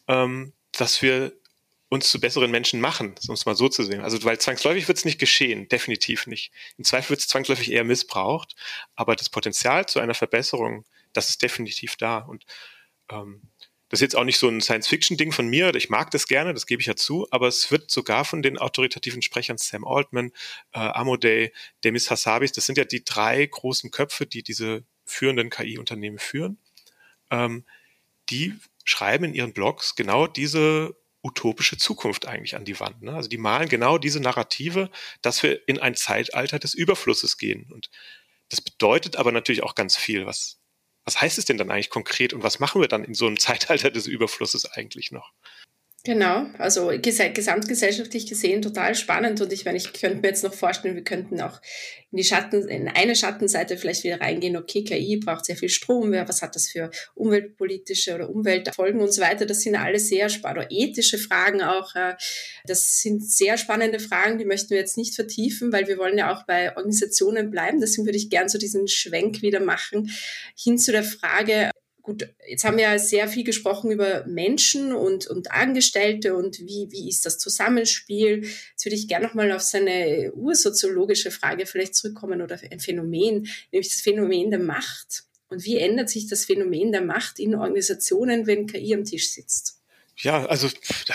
dass wir uns zu besseren Menschen machen, um es mal so zu sehen. Also weil zwangsläufig wird es nicht geschehen, definitiv nicht. Im Zweifel wird es zwangsläufig eher missbraucht, aber das Potenzial zu einer Verbesserung, das ist definitiv da. Und das ist jetzt auch nicht so ein Science-Fiction-Ding von mir, ich mag das gerne, das gebe ich ja zu, aber es wird sogar von den autoritativen Sprechern Sam Altman, Amodei, Demis Hassabis, das sind ja die 3 großen Köpfe, die diese führenden KI-Unternehmen führen, die schreiben in ihren Blogs genau diese utopische Zukunft eigentlich an die Wand. Ne? Also die malen genau diese Narrative, dass wir in ein Zeitalter des Überflusses gehen. Und das bedeutet aber natürlich auch ganz viel. Was heißt es denn dann eigentlich konkret und was machen wir dann in so einem Zeitalter des Überflusses eigentlich noch? Genau, also gesamtgesellschaftlich gesehen total spannend und ich könnte mir jetzt noch vorstellen, wir könnten auch in eine Schattenseite vielleicht wieder reingehen, okay, KI braucht sehr viel Strom, was hat das für umweltpolitische oder Umweltfolgen und so weiter, das sind alles sehr spannende, ethische Fragen auch, das sind sehr spannende Fragen, die möchten wir jetzt nicht vertiefen, weil wir wollen ja auch bei Organisationen bleiben, deswegen würde ich gern so diesen Schwenk wieder machen, hin zu der Frage, gut, jetzt haben wir ja sehr viel gesprochen über Menschen und Angestellte und wie ist das Zusammenspiel. Jetzt würde ich gerne nochmal auf so eine ursoziologische Frage vielleicht zurückkommen oder ein Phänomen, nämlich das Phänomen der Macht. Und wie ändert sich das Phänomen der Macht in Organisationen, wenn KI am Tisch sitzt? Ja, also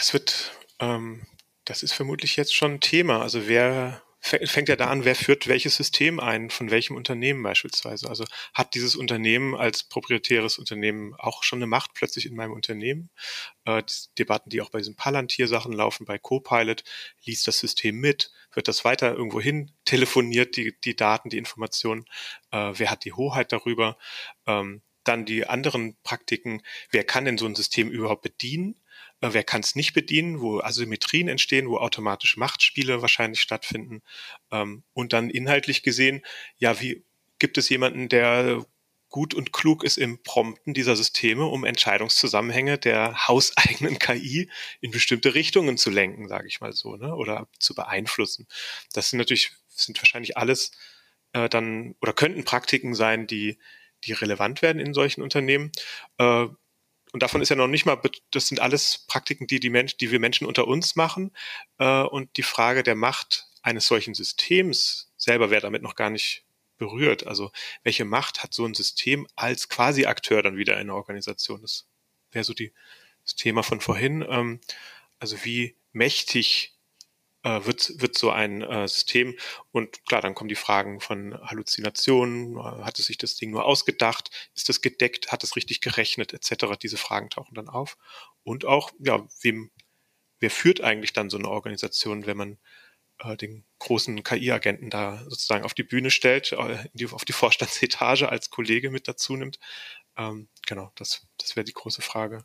das ist vermutlich jetzt schon ein Thema. Also fängt ja da an, wer führt welches System ein, von welchem Unternehmen beispielsweise. Also hat dieses Unternehmen als proprietäres Unternehmen auch schon eine Macht plötzlich in meinem Unternehmen? Die Debatten, die auch bei diesen Palantir-Sachen laufen, bei Copilot, liest das System mit? Wird das weiter irgendwo hin telefoniert, die Daten, die Informationen? Wer hat die Hoheit darüber? Dann die anderen Praktiken, wer kann denn so ein System überhaupt bedienen? wer kann es nicht bedienen, wo Asymmetrien entstehen, wo automatische Machtspiele wahrscheinlich stattfinden. Und dann inhaltlich gesehen, ja, wie gibt es jemanden, der gut und klug ist im Prompten dieser Systeme, um Entscheidungszusammenhänge der hauseigenen KI in bestimmte Richtungen zu lenken, sage ich mal so, ne? Oder zu beeinflussen. Das sind wahrscheinlich alles dann oder könnten Praktiken sein, die relevant werden in solchen Unternehmen. Und davon ist ja noch nicht mal, das sind alles Praktiken, die wir Menschen unter uns machen. Und die Frage der Macht eines solchen Systems selber wäre damit noch gar nicht berührt. Also welche Macht hat so ein System als Quasi-Akteur dann wieder in der Organisation? Das wäre so das Thema von vorhin. Also wie mächtig wird so ein System? Und klar, dann kommen die Fragen von Halluzinationen. Hat es sich das Ding nur ausgedacht? Ist das gedeckt? Hat es richtig gerechnet? Etc. Diese Fragen tauchen dann auf. Und auch, ja, wer führt eigentlich dann so eine Organisation, wenn man den großen KI-Agenten da sozusagen auf die Bühne stellt, auf die Vorstandsetage als Kollege mit dazu nimmt. Genau, das wäre die große Frage.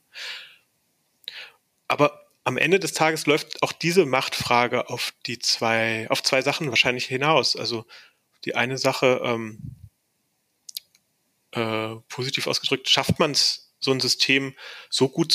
Aber am Ende des Tages läuft auch diese Machtfrage auf zwei Sachen wahrscheinlich hinaus. Also die eine Sache, positiv ausgedrückt, schafft man es, so ein System so gut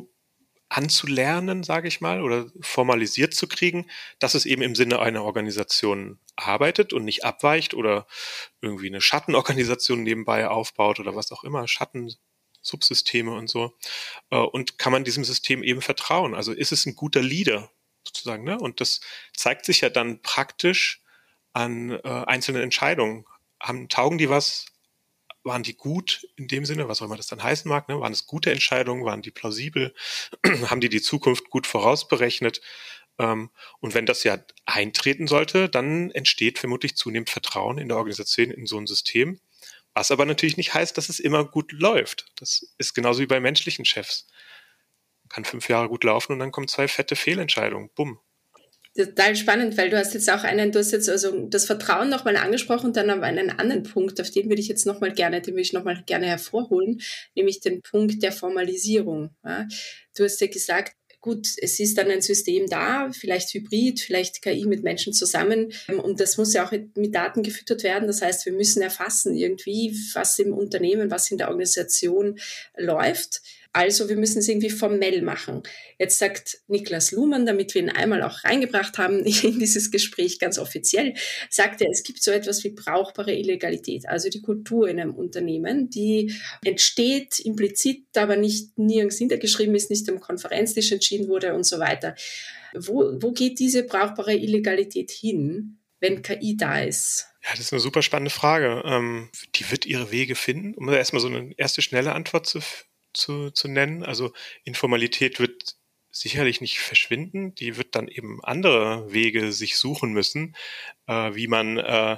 anzulernen, sage ich mal, oder formalisiert zu kriegen, dass es eben im Sinne einer Organisation arbeitet und nicht abweicht oder irgendwie eine Schattenorganisation nebenbei aufbaut oder was auch immer, Schattensubsysteme und so. Und kann man diesem System eben vertrauen? Also ist es ein guter Leader sozusagen, ne? Und das zeigt sich ja dann praktisch an einzelnen Entscheidungen. Taugen die was? Waren die gut in dem Sinne, was auch immer das dann heißen mag, ne? Waren es gute Entscheidungen, waren die plausibel, haben die Zukunft gut vorausberechnet? Und wenn das ja eintreten sollte, dann entsteht vermutlich zunehmend Vertrauen in der Organisation, in so ein System, was aber natürlich nicht heißt, dass es immer gut läuft. Das ist genauso wie bei menschlichen Chefs. Kann 5 Jahre gut laufen und dann kommen 2 fette Fehlentscheidungen. Bumm. Total spannend, weil du hast jetzt also das Vertrauen nochmal angesprochen und dann aber einen anderen Punkt, den würde ich nochmal gerne hervorholen, nämlich den Punkt der Formalisierung. Ja. Du hast ja gesagt, gut, es ist dann ein System da, vielleicht hybrid, vielleicht KI mit Menschen zusammen, und das muss ja auch mit Daten gefüttert werden. Das heißt, wir müssen erfassen irgendwie, was im Unternehmen, was in der Organisation läuft. Also wir müssen es irgendwie formell machen. Jetzt sagt Niklas Luhmann, damit wir ihn einmal auch reingebracht haben in dieses Gespräch ganz offiziell, sagt er, es gibt so etwas wie brauchbare Illegalität, also die Kultur in einem Unternehmen, die entsteht implizit, aber nicht nirgends niedergeschrieben ist, nicht am Konferenztisch entschieden wurde und so weiter. Wo geht diese brauchbare Illegalität hin, wenn KI da ist? Ja, das ist eine super spannende Frage. Die wird ihre Wege finden, um erstmal so eine erste schnelle Antwort zu nennen. Also Informalität wird sicherlich nicht verschwinden. Die wird dann eben andere Wege sich suchen müssen, wie man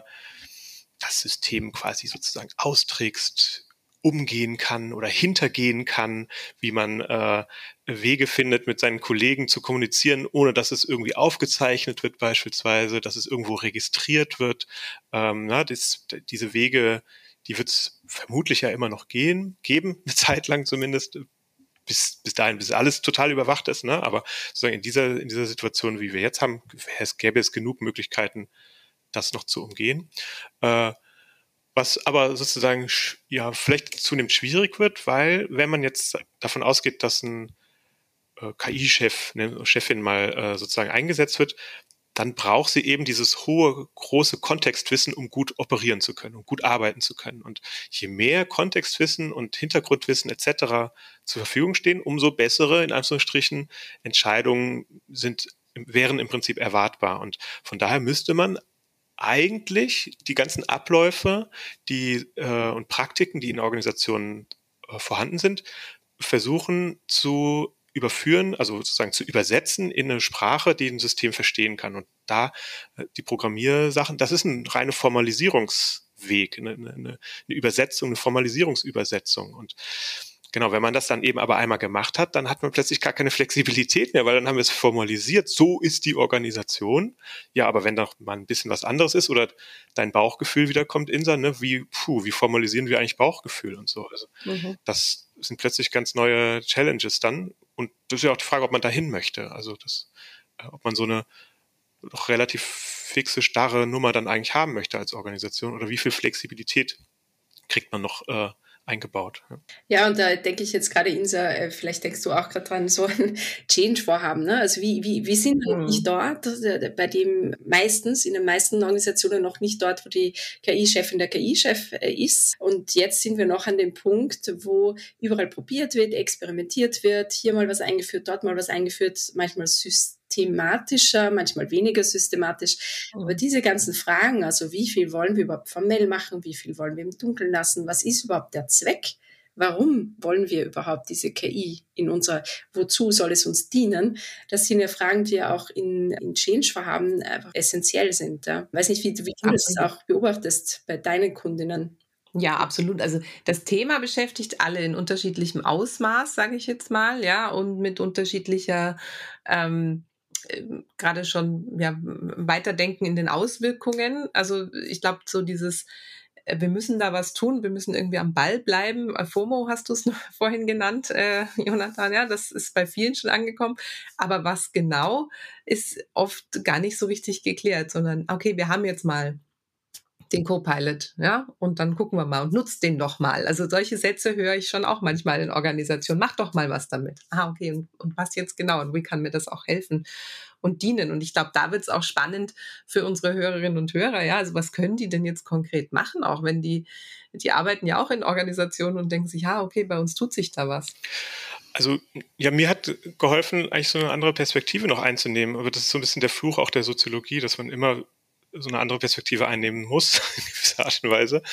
das System quasi sozusagen austrickst, umgehen kann oder hintergehen kann, wie man Wege findet, mit seinen Kollegen zu kommunizieren, ohne dass es irgendwie aufgezeichnet wird beispielsweise, dass es irgendwo registriert wird. Diese Wege, die wird es vermutlich ja immer noch geben, eine Zeit lang zumindest, bis dahin, bis alles total überwacht ist, ne? Aber sozusagen in dieser Situation, wie wir jetzt haben, gäbe es genug Möglichkeiten, das noch zu umgehen. Was aber sozusagen ja vielleicht zunehmend schwierig wird, weil wenn man jetzt davon ausgeht, dass ein KI-Chef, eine Chefin mal sozusagen eingesetzt wird, dann braucht sie eben dieses hohe, große Kontextwissen, um gut operieren zu können, um gut arbeiten zu können. Und je mehr Kontextwissen und Hintergrundwissen etc. zur Verfügung stehen, umso bessere, in Anführungsstrichen, Entscheidungen wären im Prinzip erwartbar. Und von daher müsste man eigentlich die ganzen Abläufe und Praktiken, die in Organisationen vorhanden sind, versuchen zu überführen, also sozusagen zu übersetzen in eine Sprache, die ein System verstehen kann. Und da die Programmiersachen, das ist ein reiner Formalisierungsweg, eine Übersetzung, eine Formalisierungsübersetzung. Und genau, wenn man das dann eben aber einmal gemacht hat, dann hat man plötzlich gar keine Flexibilität mehr, weil dann haben wir es formalisiert. So ist die Organisation. Ja, aber wenn doch mal ein bisschen was anderes ist oder dein Bauchgefühl wieder kommt, Insa, ne, wie formalisieren wir eigentlich Bauchgefühl und so. Also das sind plötzlich ganz neue Challenges dann. Und das ist ja auch die Frage, ob man dahin möchte. Also ob man so eine doch relativ fixe, starre Nummer dann eigentlich haben möchte als Organisation oder wie viel Flexibilität kriegt man noch eingebaut. Ja, und da denke ich jetzt gerade, Insa, vielleicht denkst du auch gerade dran, so ein Change-Vorhaben. Ne? Also wie sind wir noch nicht dort, bei dem in den meisten Organisationen noch nicht dort, wo die KI-Chefin der KI-Chef ist. Und jetzt sind wir noch an dem Punkt, wo überall probiert wird, experimentiert wird, hier mal was eingeführt, dort mal was eingeführt, manchmal systematischer, manchmal weniger systematisch. Aber diese ganzen Fragen, also wie viel wollen wir überhaupt formell machen, wie viel wollen wir im Dunkeln lassen, was ist überhaupt der Zweck? Warum wollen wir überhaupt diese KI wozu soll es uns dienen? Das sind ja Fragen, die ja auch in Change-Vorhaben einfach essentiell sind. Ja. Ich weiß nicht, wie du das auch beobachtest bei deinen Kundinnen. Ja, absolut. Also das Thema beschäftigt alle in unterschiedlichem Ausmaß, sage ich jetzt mal, ja, und mit unterschiedlicher gerade schon Weiterdenken in den Auswirkungen. Also ich glaube, so dieses wir müssen da was tun, wir müssen irgendwie am Ball bleiben. FOMO hast du es vorhin genannt, Jonathan, ja, das ist bei vielen schon angekommen. Aber was genau, ist oft gar nicht so richtig geklärt, sondern okay, wir haben jetzt mal den Co-Pilot, ja, und dann gucken wir mal und nutzt den doch mal. Also solche Sätze höre ich schon auch manchmal in Organisationen. Mach doch mal was damit. Okay, und was jetzt genau? Und wie kann mir das auch helfen und dienen? Und ich glaube, da wird es auch spannend für unsere Hörerinnen und Hörer, ja, also was können die denn jetzt konkret machen, auch wenn die arbeiten ja auch in Organisationen und denken sich, okay, bei uns tut sich da was. Also ja, mir hat geholfen, eigentlich so eine andere Perspektive noch einzunehmen, aber das ist so ein bisschen der Fluch auch der Soziologie, dass man immer so eine andere Perspektive einnehmen muss, in gewisser Art und Weise.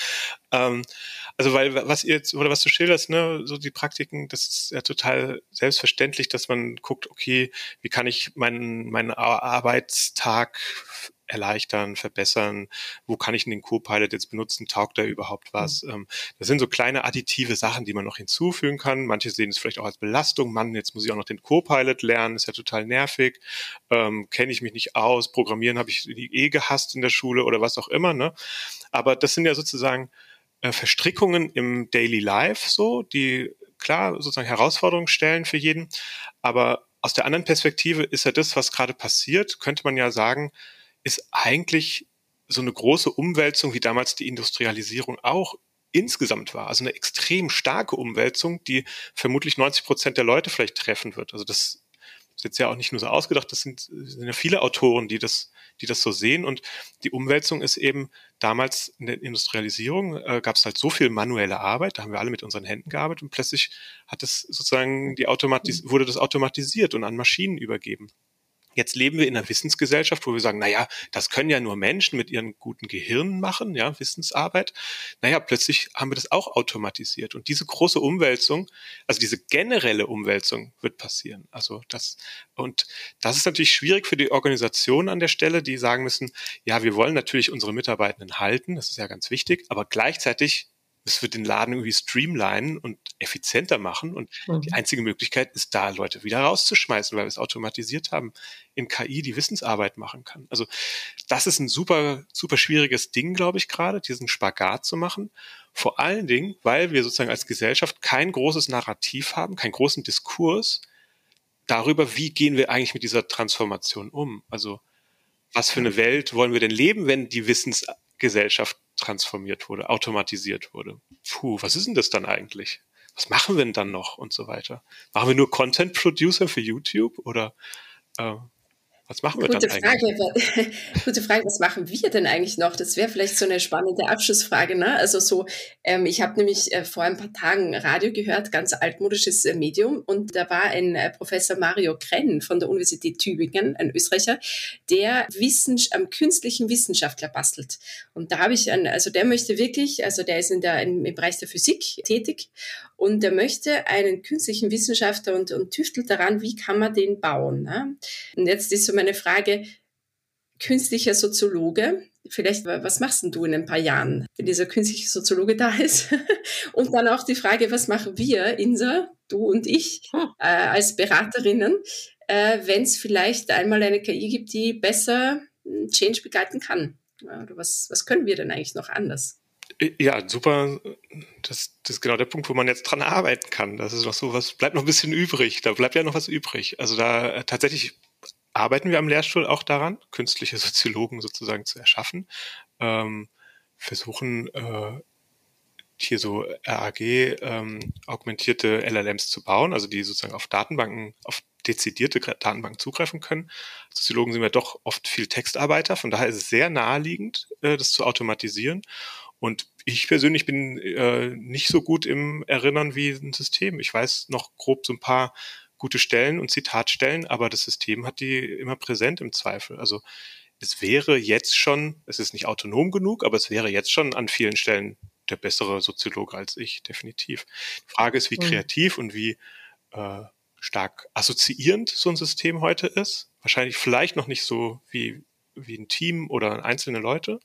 Also weil was du schilderst, ne, so die Praktiken, das ist ja total selbstverständlich, dass man guckt, okay, wie kann ich meinen Arbeitstag erleichtern, verbessern, wo kann ich den Co-Pilot jetzt benutzen, taugt da überhaupt was? Das sind so kleine additive Sachen, die man noch hinzufügen kann. Manche sehen es vielleicht auch als Belastung. Mann, jetzt muss ich auch noch den Co-Pilot lernen, ist ja total nervig. Kenne ich mich nicht aus, Programmieren habe ich gehasst in der Schule oder was auch immer. Ne? Aber das sind ja sozusagen Verstrickungen im Daily Life, so, die klar sozusagen Herausforderungen stellen für jeden. Aber aus der anderen Perspektive ist ja das, was gerade passiert, könnte man ja sagen, ist eigentlich so eine große Umwälzung, wie damals die Industrialisierung auch insgesamt war. Also eine extrem starke Umwälzung, die vermutlich 90% der Leute vielleicht treffen wird. Also das ist jetzt ja auch nicht nur so ausgedacht, das sind ja viele Autoren, die das so sehen. Und die Umwälzung ist eben damals in der Industrialisierung, gab es halt so viel manuelle Arbeit, da haben wir alle mit unseren Händen gearbeitet und plötzlich hat es sozusagen wurde das automatisiert und an Maschinen übergeben. Jetzt leben wir in einer Wissensgesellschaft, wo wir sagen, naja, das können ja nur Menschen mit ihren guten Gehirnen machen, ja, Wissensarbeit. Naja, plötzlich haben wir das auch automatisiert. Und diese große Umwälzung, also diese generelle Umwälzung wird passieren. Und das ist natürlich schwierig für die Organisationen an der Stelle, die sagen müssen, ja, wir wollen natürlich unsere Mitarbeitenden halten, das ist ja ganz wichtig, aber gleichzeitig es wird den Laden irgendwie streamlinen und effizienter machen. Und die einzige Möglichkeit ist da, Leute wieder rauszuschmeißen, weil wir es automatisiert haben, in KI die Wissensarbeit machen kann. Also das ist ein super, super schwieriges Ding, glaube ich, gerade, diesen Spagat zu machen. Vor allen Dingen, weil wir sozusagen als Gesellschaft kein großes Narrativ haben, keinen großen Diskurs darüber, wie gehen wir eigentlich mit dieser Transformation um. Also was für eine Welt wollen wir denn leben, wenn die Wissensgesellschaft transformiert wurde, automatisiert wurde. Was ist denn das dann eigentlich? Was machen wir denn dann noch und so weiter? Machen wir nur Content Producer für YouTube oder was machen wir dann eigentlich? Gute Frage, was machen wir denn eigentlich noch? Das wäre vielleicht so eine spannende Abschlussfrage. Ne? Also so, ich habe nämlich vor ein paar Tagen Radio gehört, ganz altmodisches Medium, und da war ein Professor Mario Krenn von der Universität Tübingen, ein Österreicher, der am künstlichen Wissenschaftler bastelt. Und da habe ich der möchte wirklich, also der ist im Bereich der Physik tätig, und der möchte einen künstlichen Wissenschaftler und tüftelt daran, wie kann man den bauen. Ne? Und jetzt ist so meine Frage, künstlicher Soziologe, vielleicht, was machst denn du in ein paar Jahren, wenn dieser künstliche Soziologe da ist? Und dann auch die Frage, was machen wir, Insa, du und ich, als Beraterinnen, wenn es vielleicht einmal eine KI gibt, die besser Change begleiten kann? Oder was können wir denn eigentlich noch anders? Ja, super. Das ist genau der Punkt, wo man jetzt dran arbeiten kann. Das ist noch so was, bleibt noch ein bisschen übrig. Da bleibt ja noch was übrig. Also da tatsächlich arbeiten wir am Lehrstuhl auch daran, künstliche Soziologen sozusagen zu erschaffen. Versuchen hier so RAG augmentierte LLMs zu bauen, also die sozusagen auf Datenbanken, auf dezidierte Datenbanken zugreifen können. Soziologen sind ja doch oft viel Textarbeiter, von daher ist es sehr naheliegend, das zu automatisieren. Und ich persönlich bin nicht so gut im Erinnern wie ein System. Ich weiß noch grob so ein paar gute Stellen und Zitatstellen, aber das System hat die immer präsent im Zweifel. Also es wäre jetzt schon, es ist nicht autonom genug, aber es wäre jetzt schon an vielen Stellen der bessere Soziologe als ich, definitiv. Die Frage ist, wie kreativ und wie stark assoziierend so ein System heute ist. Wahrscheinlich vielleicht noch nicht so wie ein Team oder einzelne Leute.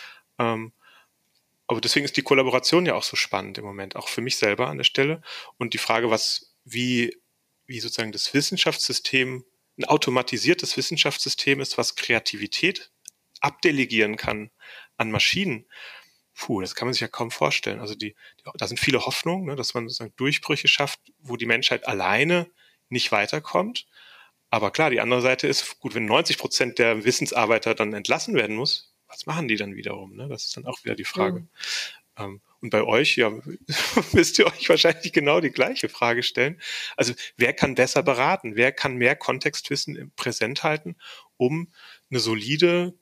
Aber deswegen ist die Kollaboration ja auch so spannend im Moment, auch für mich selber an der Stelle. Und die Frage, wie sozusagen das Wissenschaftssystem, ein automatisiertes Wissenschaftssystem ist, was Kreativität abdelegieren kann an Maschinen. Das kann man sich ja kaum vorstellen. Also da sind viele Hoffnungen, ne, dass man sozusagen Durchbrüche schafft, wo die Menschheit alleine nicht weiterkommt. Aber klar, die andere Seite ist, gut, wenn 90% der Wissensarbeiter dann entlassen werden muss, was machen die dann wiederum? Ne? Das ist dann auch wieder die Frage. Und bei euch, ja, müsst ihr euch wahrscheinlich genau die gleiche Frage stellen. Also wer kann besser beraten? Wer kann mehr Kontextwissen präsent halten, um eine solide,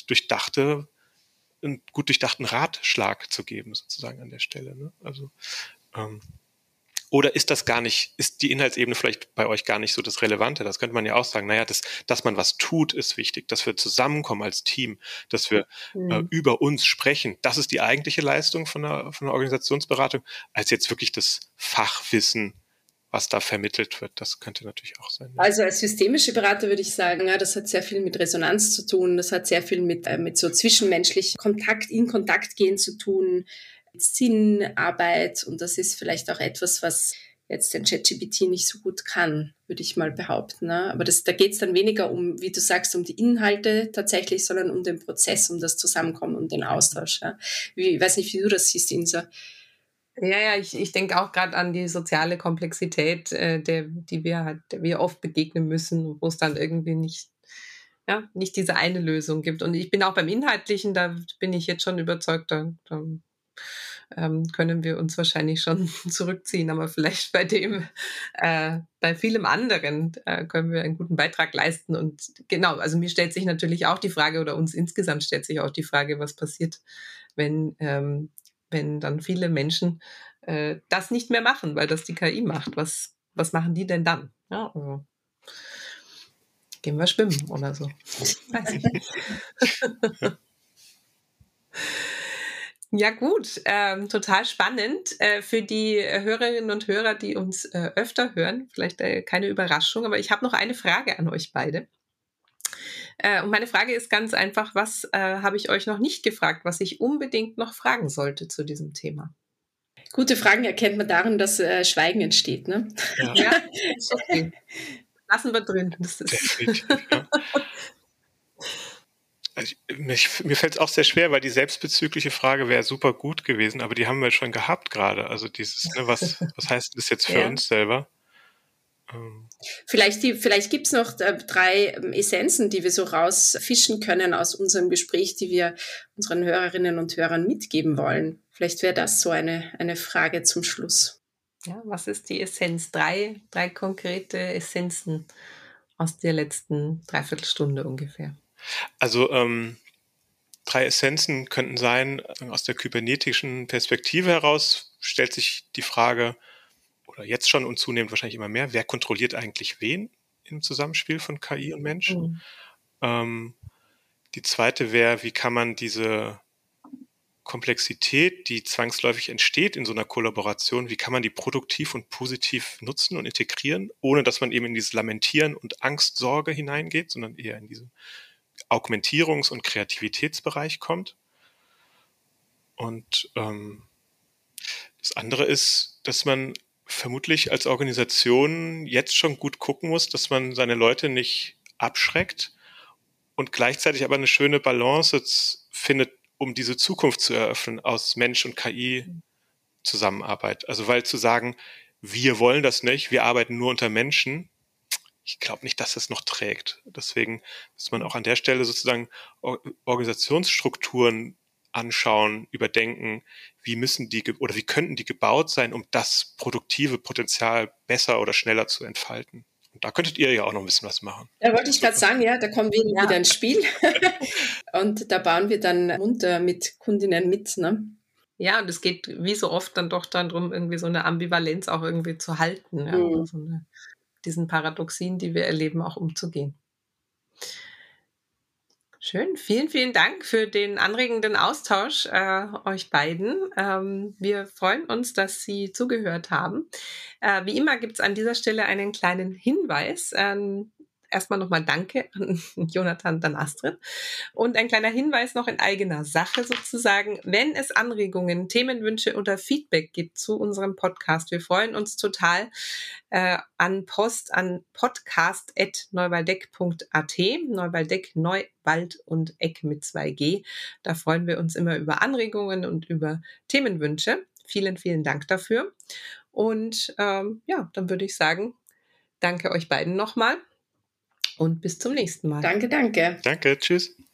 einen gut durchdachten Ratschlag zu geben, sozusagen an der Stelle. Ne? Also oder ist die Inhaltsebene vielleicht bei euch gar nicht so das Relevante? Das könnte man ja auch sagen, naja, dass man was tut, ist wichtig, dass wir zusammenkommen als Team, dass wir über uns sprechen. Das ist die eigentliche Leistung von der Organisationsberatung, als jetzt wirklich das Fachwissen, was da vermittelt wird. Das könnte natürlich auch sein. Ja. Also als systemische Berater würde ich sagen, ja, das hat sehr viel mit Resonanz zu tun, das hat sehr viel mit so zwischenmenschlich in Kontakt gehen zu tun, mit Sinnarbeit, und das ist vielleicht auch etwas, was jetzt ein ChatGPT nicht so gut kann, würde ich mal behaupten. Ne? Aber da geht es dann weniger um, wie du sagst, um die Inhalte tatsächlich, sondern um den Prozess, um das Zusammenkommen und den Austausch. Ja? Ich weiß nicht, wie du das siehst, Insa. Ja, ich denke auch gerade an die soziale Komplexität, der wir oft begegnen müssen, wo es dann irgendwie nicht diese eine Lösung gibt. Und ich bin auch beim Inhaltlichen, da bin ich jetzt schon überzeugt, da können wir uns wahrscheinlich schon zurückziehen, aber vielleicht bei vielem anderen können wir einen guten Beitrag leisten. Und genau, also mir stellt sich natürlich auch die Frage, oder uns insgesamt stellt sich auch die Frage, was passiert, wenn dann viele Menschen das nicht mehr machen, weil das die KI macht. Was machen die denn dann? Ja, also gehen wir schwimmen oder so. Weiß ich nicht. Ja gut, total spannend für die Hörerinnen und Hörer, die uns öfter hören. Vielleicht keine Überraschung, aber ich habe noch eine Frage an euch beide. Und meine Frage ist ganz einfach, was habe ich euch noch nicht gefragt, was ich unbedingt noch fragen sollte zu diesem Thema? Gute Fragen erkennt man darin, dass Schweigen entsteht. Ne? Ja, ist okay. Lassen wir drin. Das ist definitiv, ja. Also mir fällt es auch sehr schwer, weil die selbstbezügliche Frage wäre super gut gewesen, aber die haben wir schon gehabt gerade. Also dieses, ne, was heißt das jetzt für uns selber? Vielleicht gibt es noch 3 Essenzen, die wir so rausfischen können aus unserem Gespräch, die wir unseren Hörerinnen und Hörern mitgeben wollen. Vielleicht wäre das so eine Frage zum Schluss. Ja, was ist die Essenz? 3 konkrete Essenzen aus der letzten Dreiviertelstunde ungefähr. Also 3 Essenzen könnten sein, aus der kybernetischen Perspektive heraus stellt sich die Frage, oder jetzt schon und zunehmend wahrscheinlich immer mehr, wer kontrolliert eigentlich wen im Zusammenspiel von KI und Mensch? Die zweite wäre, wie kann man diese Komplexität, die zwangsläufig entsteht in so einer Kollaboration, wie kann man die produktiv und positiv nutzen und integrieren, ohne dass man eben in dieses Lamentieren und Angst, Sorge hineingeht, sondern eher in diesen Augmentierungs- und Kreativitätsbereich kommt. Und das andere ist, dass man vermutlich als Organisation jetzt schon gut gucken muss, dass man seine Leute nicht abschreckt und gleichzeitig aber eine schöne Balance findet, um diese Zukunft zu eröffnen aus Mensch und KI Zusammenarbeit. Also weil zu sagen, wir wollen das nicht, wir arbeiten nur unter Menschen, ich glaube nicht, dass das noch trägt. Deswegen muss man auch an der Stelle sozusagen Organisationsstrukturen anschauen, überdenken, wie könnten die gebaut sein, um das produktive Potenzial besser oder schneller zu entfalten. Und da könntet ihr ja auch noch ein bisschen was machen. Da wollte ich gerade sagen, ja, da kommen wir wieder ins Spiel. Und da bauen wir dann munter mit Kundinnen mit, ne? Ja, und es geht wie so oft dann doch darum, irgendwie so eine Ambivalenz auch irgendwie zu halten, ja, oder so diesen Paradoxien, die wir erleben, auch umzugehen. Schön, vielen, vielen Dank für den anregenden Austausch, euch beiden. Wir freuen uns, dass Sie zugehört haben. Wie immer gibt es an dieser Stelle einen kleinen Hinweis. Erstmal nochmal Danke an Jonathan, dann Astrid. Und ein kleiner Hinweis noch in eigener Sache sozusagen. Wenn es Anregungen, Themenwünsche oder Feedback gibt zu unserem Podcast, wir freuen uns total an podcast@neuwaldeck.at. Neuwaldeck, Neuwald und Eck mit 2G. Da freuen wir uns immer über Anregungen und über Themenwünsche. Vielen, vielen Dank dafür. Und dann würde ich sagen, danke euch beiden nochmal. Und bis zum nächsten Mal. Danke, danke. Danke, tschüss.